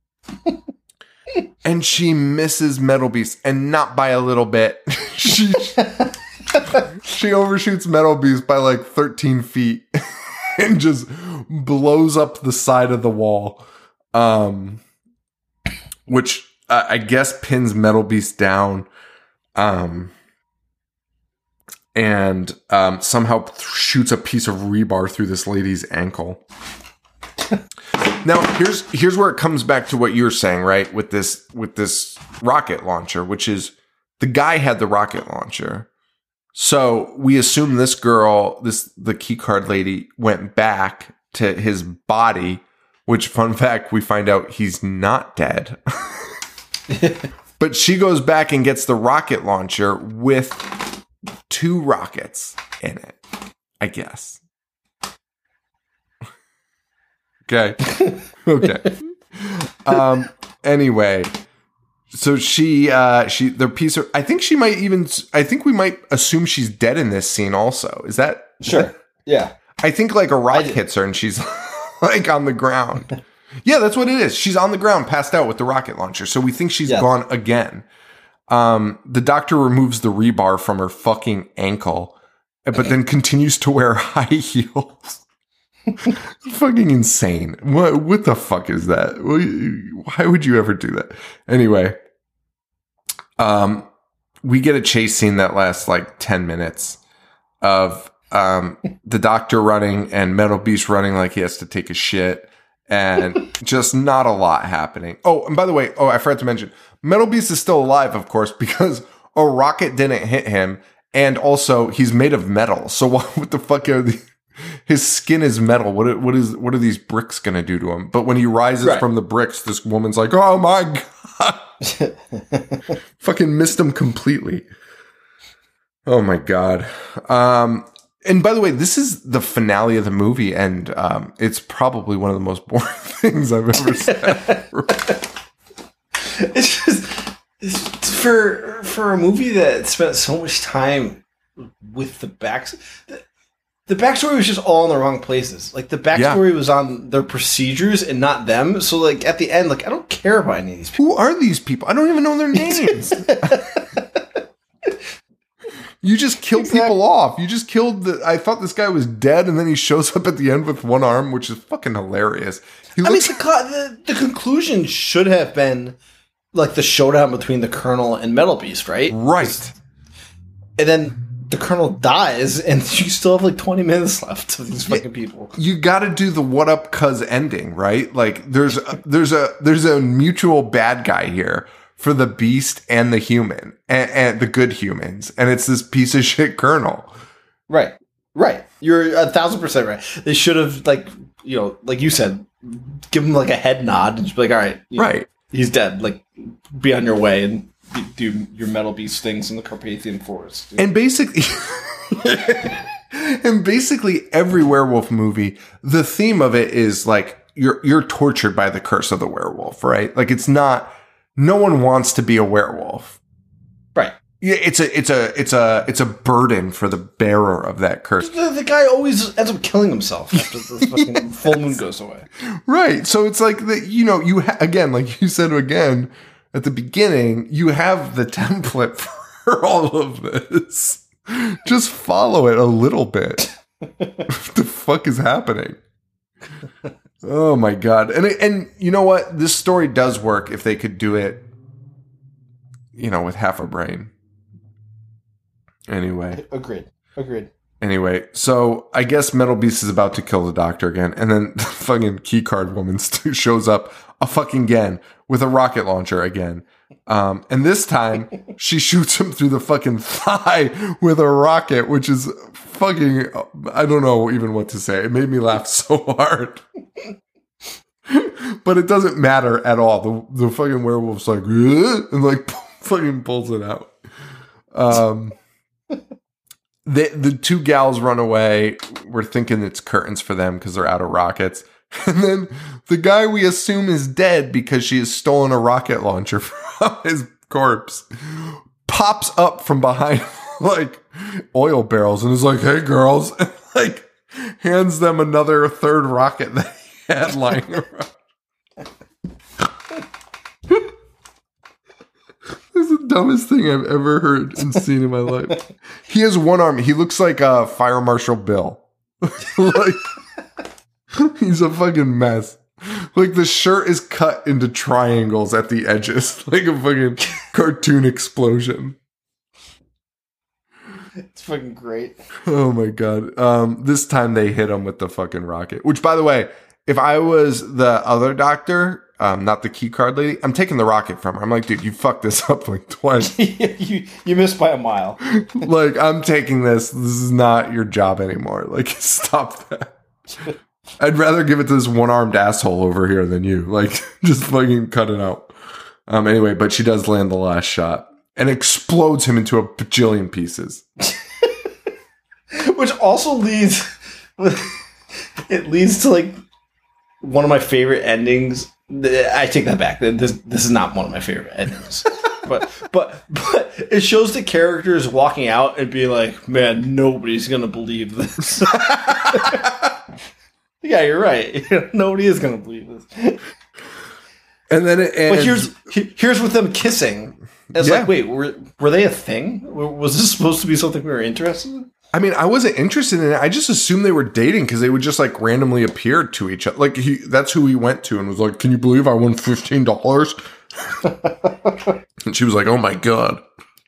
And she misses Metal Beast, and not by a little bit. she, she overshoots Metal Beast by like thirteen feet and just blows up the side of the wall. Um, which uh, I guess pins Metal Beast down, um, and um, somehow shoots a piece of rebar through this lady's ankle. Now here's here's where it comes back to what you're saying, right? With this with this rocket launcher, which is the guy had the rocket launcher. So we assume this girl, this the key card lady, went back to his body, which fun fact, we find out he's not dead. But she goes back and gets the rocket launcher with two rockets in it, I guess. Okay. Okay. Um, anyway, so she, uh, she, the piece of, I think she might even, I think we might assume she's dead in this scene also. Is that? Sure. Yeah. I think like a rock hits her and she's like on the ground. Yeah, that's what it is. She's on the ground, passed out with the rocket launcher. So we think she's yeah. gone again. Um, the doctor removes the rebar from her fucking ankle, but then continues to wear high heels. Fucking insane. What what the fuck is that? Why would you ever do that? Anyway, um, we get a chase scene that lasts like ten minutes of um the doctor running and Metal Beast running like he has to take a shit, and just not a lot happening. Oh, and by the way, oh, I forgot to mention, Metal Beast is still alive, of course, because a rocket didn't hit him, and also he's made of metal. So what, what the fuck are the his skin is metal. What what is what are these bricks gonna do to him? But when he rises right. from the bricks, this woman's like, "Oh my god!" Fucking missed him completely. Oh my god. Um, and by the way, this is the finale of the movie, and um, it's probably one of the most boring things I've ever said. It's just it's for for a movie that spent so much time with the backs. The, The backstory was just all in the wrong places. Like, the backstory yeah. was on their procedures and not them. So, like, at the end, like, I don't care about any of these people. Who are these people? I don't even know their names. You just killed exactly. people off. You just killed the... I thought this guy was dead, and then he shows up at the end with one arm, which is fucking hilarious. He I looks- mean, the, the, the conclusion should have been, like, the showdown between the Colonel and Metal Beast, right? Right. And then... the Colonel dies, and you still have like twenty minutes left of these fucking people. You got to do the "what up, cuz" ending, right? Like, there's a, there's a there's a mutual bad guy here for the Beast and the human and, and the good humans, and it's this piece of shit Colonel. Right, right. You're a thousand percent right. They should have, like, you know, like you said, give him like a head nod and just be like, "All right, right, know, he's dead. Like, be on your way." And do your Metal Beast things in the Carpathian Forest. And basically, and basically every werewolf movie, the theme of it is like, you're, you're tortured by the curse of the werewolf, right? Like, it's not, no one wants to be a werewolf. Right. Yeah, it's a, it's a, it's a, it's a burden for the bearer of that curse. The, the guy always ends up killing himself after the fucking yes. full moon goes away. Right. So it's like that, you know, you, ha- again, like you said again, at the beginning, you have the template for all of this. Just follow it a little bit. What the fuck is happening? Oh my god. And and you know what? This story does work if they could do it, you know, with half a brain. Anyway. Agreed. Agreed. Anyway, so I guess Metal Beast is about to kill the doctor again, and then the fucking keycard woman shows up a fucking again with a rocket launcher again. Um, and this time she shoots him through the fucking thigh with a rocket, which is fucking, I don't know even what to say. It made me laugh so hard. But it doesn't matter at all. The the fucking werewolf's like, ugh, and like fucking pulls it out. Um, the the two gals run away. We're thinking it's curtains for them because they're out of rockets. And then the guy we assume is dead because she has stolen a rocket launcher from his corpse pops up from behind like oil barrels and is like, "Hey girls," and like hands them another third rocket that he had lying around. This is the dumbest thing I've ever heard and seen in my life. He has one arm. He looks like a uh, Fire Marshal Bill. Like, he's a fucking mess. Like, the shirt is cut into triangles at the edges. Like a fucking cartoon explosion. It's fucking great. Oh my god. Um, this time they hit him with the fucking rocket. Which, by the way, if I was the other doctor, um, not the key card lady, I'm taking the rocket from her. I'm like, dude, you fucked this up like twice. you you missed by a mile. Like, I'm taking this. This is not your job anymore. Like, stop that. I'd rather give it to this one-armed asshole over here than you. Like, just fucking cut it out. Um. Anyway, but she does land the last shot and explodes him into a bajillion pieces. Which also leads, it leads to like one of my favorite endings. I take that back. This this is not one of my favorite endings, but but but it shows the characters walking out and being like, "Man, nobody's gonna believe this." Yeah, you're right. Nobody is gonna believe this. And then it ends. But here's here's with them kissing. It's Yeah. like, wait, were were they a thing? Was this supposed to be something we were interested in? I mean, I wasn't interested in it. I just assumed they were dating because they would just like randomly appear to each other. Like he, that's who he went to and was like, "Can you believe I won fifteen dollars?" And she was like, "Oh my god."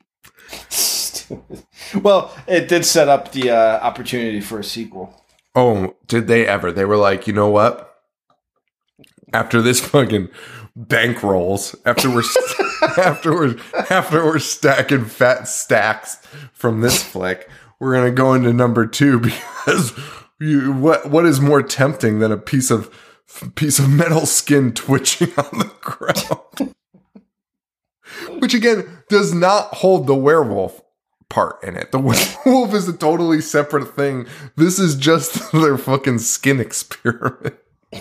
Well, it did set up the uh, opportunity for a sequel. Oh, did they ever? They were like, you know what? After this fucking bankrolls, after we're after we're after we're stacking fat stacks from this flick, we're gonna go into number two because you what what is more tempting than a piece of piece of metal skin twitching on the ground? Which again does not hold the werewolf part in it. The werewolf is a totally separate thing. This is just their fucking skin experiment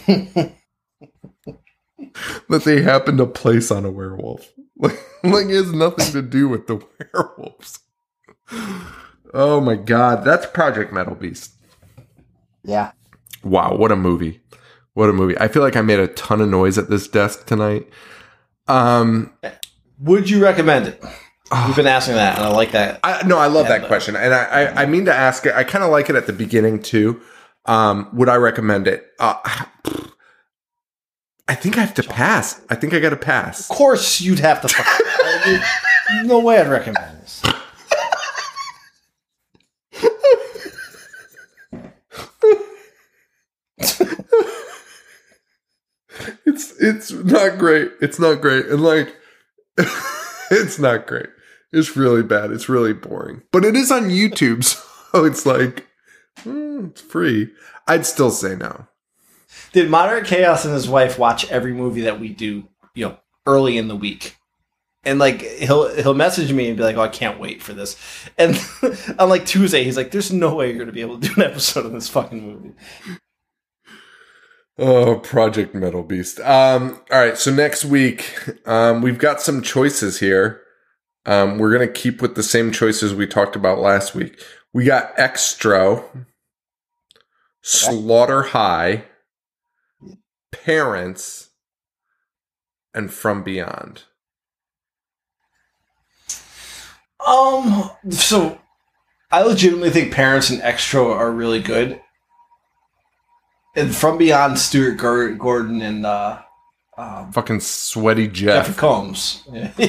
that they happen to place on a werewolf. Like, like it has nothing to do with the werewolves. Oh my god, that's Project Metal Beast. Yeah. Wow, what a movie. What a movie. I feel like I made a ton of noise at this desk tonight. Um Would you recommend it? We've been asking that, and I like that. I, no, I love Yeah, that but- question, and I, I, I mean to ask it. I kind of like it at the beginning too. Um, would I recommend it? Uh, I think I have to pass. I think I got to pass. Of course, you'd have to. Fuck no way I'd recommend this. It's it's not great. It's not great, and like, it's not great. It's really bad. It's really boring. But it is on YouTube, so it's like mm, it's free. I'd still say no. Did Moderate Chaos and his wife watch every movie that we do, you know, early in the week? And like he'll he'll message me and be like, "Oh, I can't wait for this." And on like Tuesday, he's like, "There's no way you're going to be able to do an episode of this fucking movie." Oh, Project Metal Beast. Um, all right, so next week, um, we've got some choices here. Um, we're going to keep with the same choices we talked about last week. We got Extra, Slaughter High, Parents, and From Beyond. Um, so I legitimately think Parents and Extra are really good. And From Beyond, Stuart Gor- Gordon and uh, um, Fucking sweaty Jeff. Jeffrey Combs.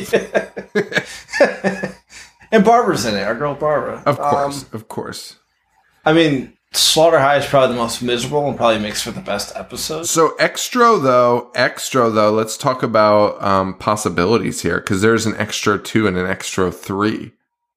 And Barbara's in it, our girl Barbara. Of course, Um, of course. I mean, Slaughter High is probably the most miserable and probably makes for the best episode. So Extra though, Extra though, let's talk about um, possibilities here, because there's an Extra two and an Extra three.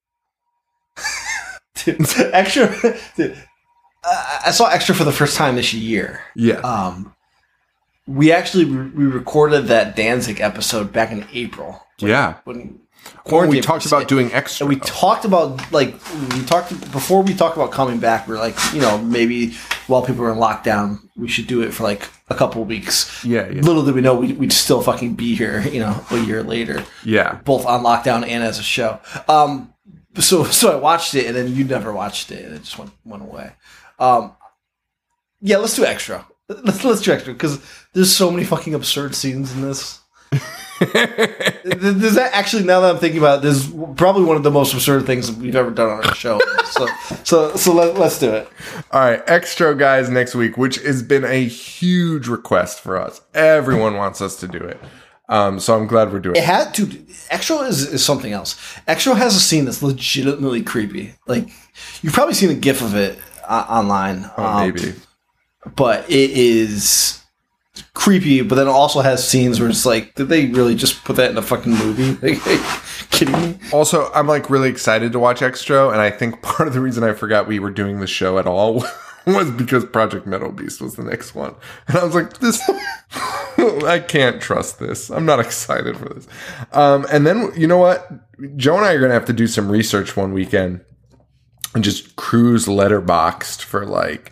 Dude, Extra... Dude, uh, I saw Extra for the first time this year. Yeah. Um, we actually we recorded that Danzig episode back in April. yeah. When When quarantine we talked first about hit. doing Extra. And we talked about, like, we talked, before we talked about coming back, we are like, you know, maybe while people were in lockdown, we should do it for, like, a couple of weeks. Yeah, yeah. Little did we know we'd, we'd still fucking be here, you know, a year later. Yeah. Both on lockdown and as a show. Um, so so I watched it, and then you never watched it, and it just went, went away. Um, yeah, let's do Extra. Let's, let's do Extra, because there's so many fucking absurd scenes in this. There's that actually, now that I'm thinking about it, this is probably one of the most absurd things we've ever done on our show. So, so, so let, let's do it. All right, Extra guys next week, which has been a huge request for us. Everyone wants us to do it. Um, so I'm glad we're doing It it. had to. Extra is, is something else. Extra has a scene that's legitimately creepy. Like, you've probably seen a GIF of it uh, online. Oh, um, maybe. But it is creepy, but then it also has scenes where it's like, did they really just put that in a fucking movie? Like, are you kidding me? Also, I'm like really excited to watch Extro, and I think part of the reason I forgot we were doing the show at all was because Project Metal Beast was the next one. And I was like, this, I can't trust this. I'm not excited for this. Um, and then, you know what? Joe and I are going to have to do some research one weekend and just cruise Letterboxd for like,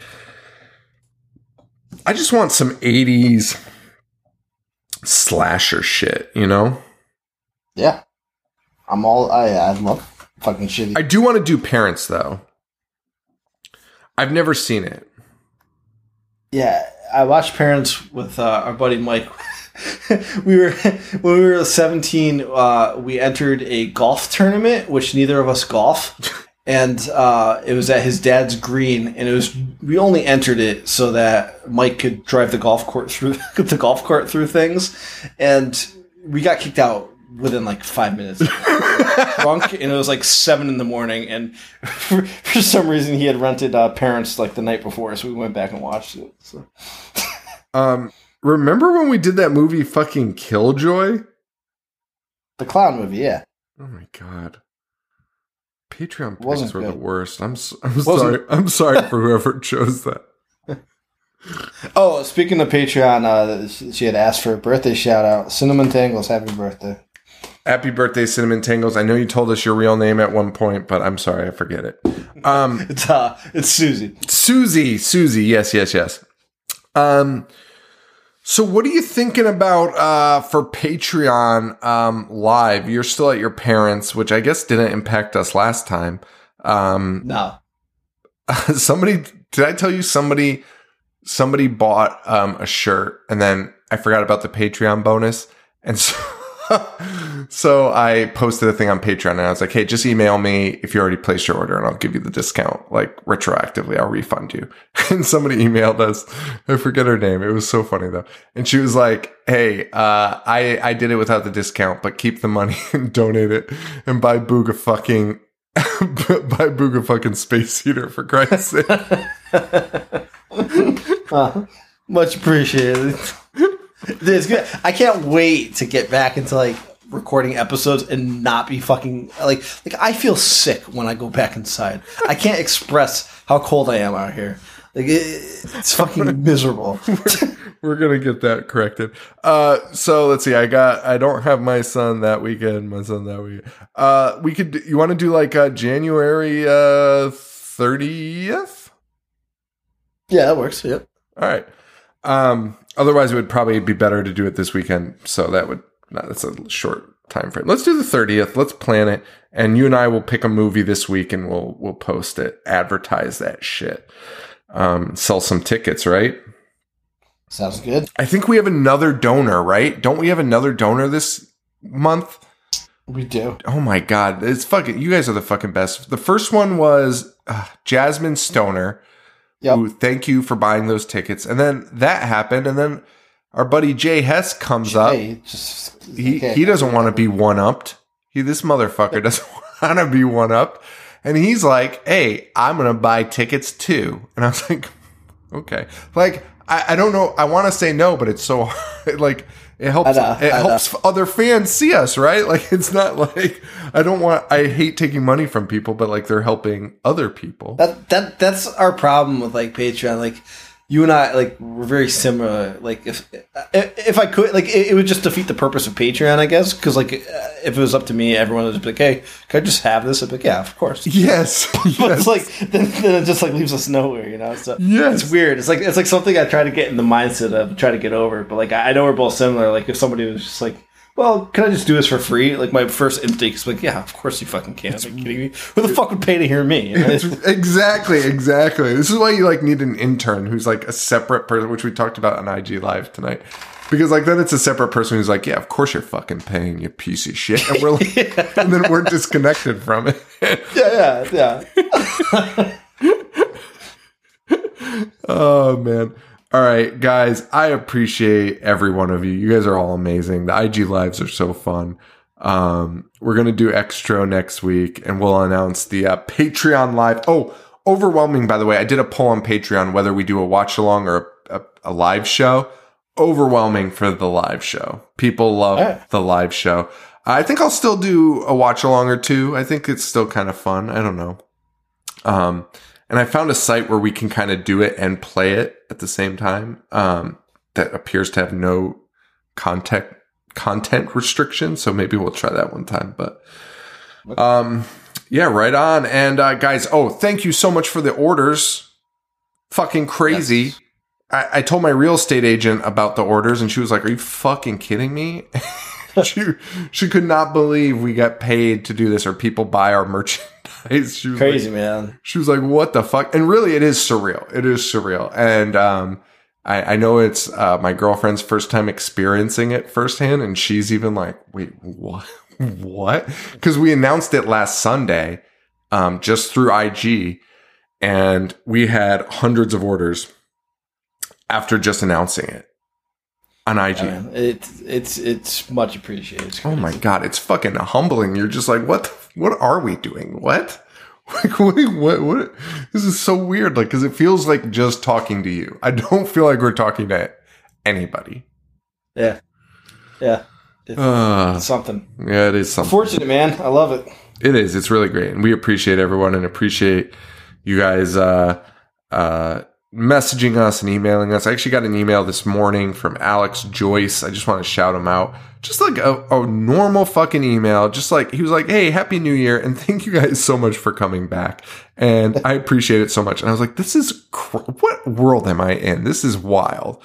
I just want some eighties slasher shit, you know? Yeah. I'm all, I, I love fucking shitty. I do want to do Parents, though. I've never seen it. Yeah, I watched Parents with uh, our buddy Mike. we were when we were seventeen. Uh, we entered a golf tournament, which neither of us golf, and uh, it was at his dad's green. And it was we only entered it so that Mike could drive the golf court through the golf cart through things, and we got kicked out within like five minutes. Drunk, and it was like seven in the morning, and for, for some reason he had rented uh, Parents like the night before, so we went back and watched it. So. um, remember when we did that movie, fucking Killjoy? The clown movie, yeah. Oh my god, Patreon picks Wasn't were good. the worst. I'm s- I'm sorry. I'm sorry for whoever chose that. Oh, speaking of Patreon, uh, she, she had asked for a birthday shout out. Cinnamon Tangles, happy birthday. Happy birthday, Cinnamon Tangles. I know you told us your real name at one point, but I'm sorry, I forget it. Um, It's uh, it's Susie. Susie, Susie, yes, yes, yes. Um, so what are you thinking about uh, for Patreon um, live? You're still at your parents', which I guess didn't impact us last time. Um, No, somebody, did I tell you somebody, somebody bought um, a shirt and then I forgot about the Patreon bonus, and so. So I posted a thing on Patreon and I was like, hey, just email me if you already placed your order and I'll give you the discount, like retroactively, I'll refund you. And somebody emailed us. I forget her name. It was so funny though. And she was like, hey, uh, I, I did it without the discount, but keep the money and donate it and buy Booga fucking, buy Booga fucking space heater for Christ's sake. uh, much appreciated. It's good. I can't wait to get back into like recording episodes and not be fucking like like I feel sick when I go back inside. I can't express how cold I am out here. Like it, it's fucking miserable. We're gonna get that corrected. Uh, so let's see. I got. I don't have my son that weekend. My son that weekend. Uh, we could. You want to do like uh, January uh thirtieth? Yeah, that works. Yep. All right. Um. Otherwise, it would probably be better to do it this weekend. So that would. No, that's a short time frame. Let's do the thirtieth. Let's plan it, and you and I will pick a movie this week, and we'll we'll post it, advertise that shit, um, sell some tickets, right? Sounds good. I think we have another donor, right? Don't we have another donor this month? We do. Oh my god, it's fucking. You guys are the fucking best. The first one was uh, Jasmine Stoner. Yep. Who, thank you for buying those tickets. And then that happened, and then our buddy Jay Hess comes up. Hey, just, He okay. he doesn't want to be one upped. He this motherfucker doesn't want to be one upped, and he's like, "Hey, I'm gonna buy tickets too." And I was like, "Okay." Like I, I don't know. I want to say no, but it's so hard. Like it helps. I know, it I helps other fans see us, right? Like it's not like I don't want. I hate taking money from people, but like they're helping other people. That that that's our problem with like Patreon. Like you and I, like we're very similar. Like if if I could, like it, it would just defeat the purpose of Patreon, I guess. Because like if it was up to me, everyone would just be like, "Hey, can I just have this?" I'd be like, "Yeah, of course." Yes, But yes. it's like then, then it just like leaves us nowhere, you know. So Yes. it's weird. It's like it's like something I try to get in the mindset of, try to get over. But like I I know we're both similar. Like if somebody was just like, "Well, can I just do this for free?" Like my first instinct is like, "Yeah, of course you fucking can." Are you kidding me? Who the fuck would pay to hear me? You know? It's- exactly, exactly. This is why you like need an intern who's like a separate person, which we talked about on I G Live tonight. Because like then it's a separate person who's like, yeah, of course you're fucking paying, you piece of shit, and we're like, Yeah. and then we're disconnected from it. Yeah, yeah, yeah. Oh man. All right, guys, I appreciate every one of you. You guys are all amazing. The I G Lives are so fun. Um, we're going to do Extra next week, and we'll announce the uh, Patreon Live. Oh, overwhelming, by the way. I did a poll on Patreon whether we do a watch-along or a, a, a live show. overwhelming for the live show. People love Yeah. the live show. I think I'll still do a watch along or two. I think it's still kind of fun. I don't know. Um, and I found a site where we can kind of do it and play it at the same time. Um, that appears to have no content content restrictions. So maybe we'll try that one time. But um, yeah, right on. And uh, guys, oh, thank you so much for the orders. Fucking crazy. Yes. I, I told my real estate agent about the orders, and she was like, "Are you fucking kidding me?" she she could not believe we got paid to do this, or people buy our merchandise. She was Crazy, like, man. She was like, "What the fuck?" And really, it is surreal. It is surreal. And um, I, I know it's uh, my girlfriend's first time experiencing it firsthand, and she's even like, "Wait, what? What?" Because we announced it last Sunday, um, just through I G, and we had hundreds of orders after just announcing it on I G. Yeah, it's it's it's much appreciated. It's Oh crazy. my God, it's fucking humbling. You're just like, what, the, what are we doing? What? Like, what, what, what? This is so weird. Like, cause it feels like just talking to you. I don't feel like we're talking to anybody. Yeah, yeah. It's, Uh, it's something. yeah, it is something. Fortunate, man. I love it. It is. It's really great. And we appreciate everyone and appreciate you guys, uh, uh, messaging us and emailing us. I actually got an email this morning from Alex Joyce. I just want to shout him out. Just like a, a normal fucking email. Just like, he was like, "Hey, Happy New Year. And thank you guys so much for coming back." And I appreciate it so much. And I was like, this is, cr- what world am I in? This is wild.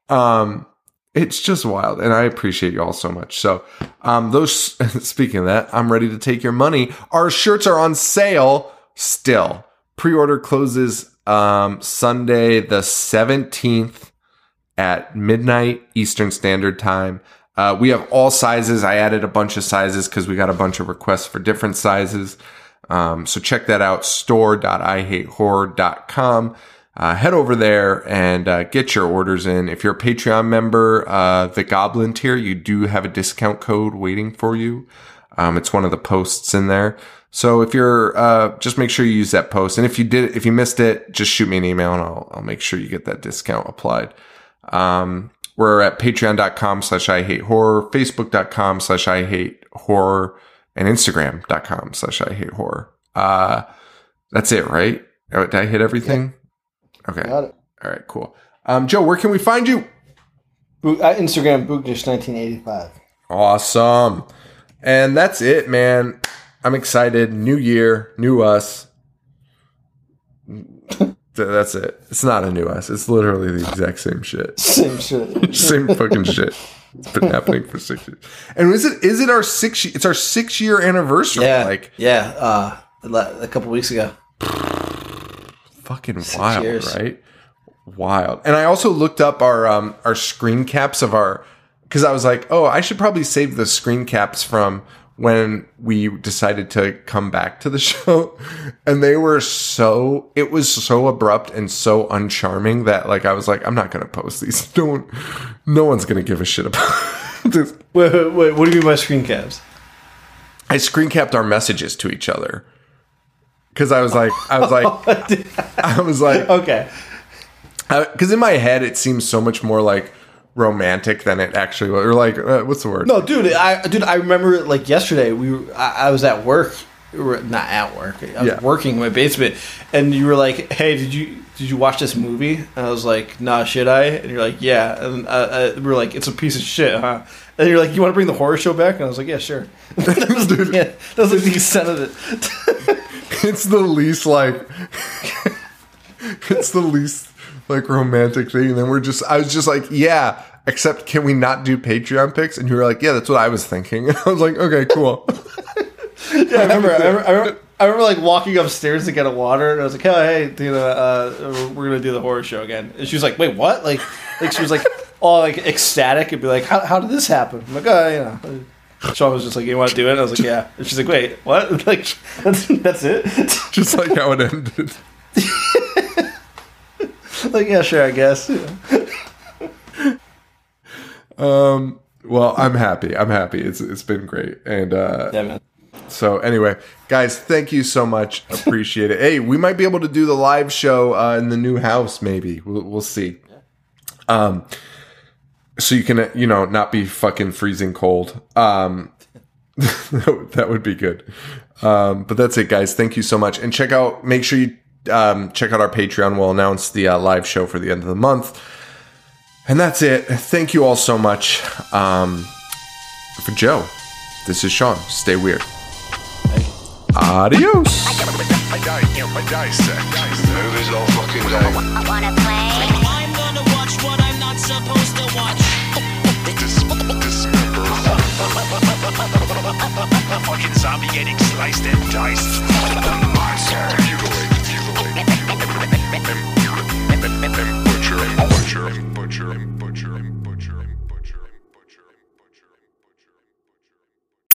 Um, it's just wild. And I appreciate you all so much. So, um, those, speaking of that, I'm ready to take your money. Our shirts are on sale still. Pre-order closes um, Sunday the seventeenth at midnight Eastern Standard Time. Uh, we have all sizes. I added a bunch of sizes because we got a bunch of requests for different sizes. Um, so check that out, store dot i hate horror dot com. Uh, head over there and uh, get your orders in. If you're a Patreon member, uh, the Goblin tier, you do have a discount code waiting for you. Um, it's one of the posts in there. So if you're, uh, just make sure you use that post. And if you did, if you missed it, just shoot me an email and I'll, I'll make sure you get that discount applied. Um, we're at patreon dot com slash I hate horror, facebook dot com slash I hate horror, and instagram dot com slash I hate horror. Uh, that's it, right? Oh, did I hit everything? Okay. Got it. All right, cool. Um, Joe, where can we find you? Bo- uh, Instagram Bookdish nineteen eighty-five. Awesome. And that's it, man. I'm excited. New year, new us. Th- That's it. It's not a new us. It's literally the exact same shit. Same shit. Same fucking shit. It's been happening for six years. And is it is it our six? It's our six year anniversary. Yeah, Like yeah. Uh, a a couple weeks ago. fucking Six wild, years. right? Wild. And I also looked up our um our screen caps of our, because I was like, oh, I should probably save the screen caps from when we decided to come back to the show. And they were so, it was so abrupt and so uncharming that like I was like, I'm not gonna post these. Don't, no one's gonna give a shit about this. Wait, wait, wait, what do you mean by screen caps? I screen capped our messages to each other. Cause I was like, I was like, I was like, Okay. because in my head it seems so much more like romantic than it actually was. Or like, uh, what's the word? No, dude, I dude, I remember like yesterday. We, were, I, I was at work, we were not at work. I was Yeah. working in my basement, and you were like, "Hey, did you did you watch this movie?" And I was like, "Nah, should I?" And you're like, "Yeah." And uh, uh, we were like, "It's a piece of shit, huh?" And you're like, "You want to bring the horror show back?" And I was like, "Yeah, sure." that was, Dude. yeah, that was like the extent of it. It's the least like, it's the least like romantic thing. And then we're just, I was just like, yeah, except can we not do Patreon pics? And you were like, yeah, that's what I was thinking. And I was like, okay, cool. Yeah, I remember, I remember, I remember, I remember like walking upstairs to get a water, and I was like, "Oh, hey, you know, uh, we're gonna do the horror show again." And she was like, "Wait, what?" Like, like she was like all like ecstatic and be like, "How, how did this happen?" I'm like, "Oh, you know." Sean was just like, "You want to do it?" And I was like, "Yeah." And she's like, "Wait, what?" Like, that's, that's it. Just like how it ended. Like, yeah, sure, I guess. Yeah. Um, well, I'm happy. I'm happy. It's It's been great. And, uh, Yeah, man. so anyway, guys, thank you so much. Appreciate it. Hey, we might be able to do the live show uh, in the new house. Maybe we'll, we'll see. Um, so you can, you know, not be fucking freezing cold. Um, that would be good. Um, but that's it, guys. Thank you so much. And check out, make sure you um, check out our Patreon. We'll announce the uh, live show for the end of the month. And that's it. Thank you all so much. Um, for Joe, this is Sean. Stay weird. Adios. I dissect movies all fucking day. Wanna play? I'm gonna watch what I'm not supposed to watch. Dis- dismember. A fucking zombie getting sliced and diced. Monster. Mutilate, mutilate, mutilate. And butcher, and butcher, and butcher, and butcher.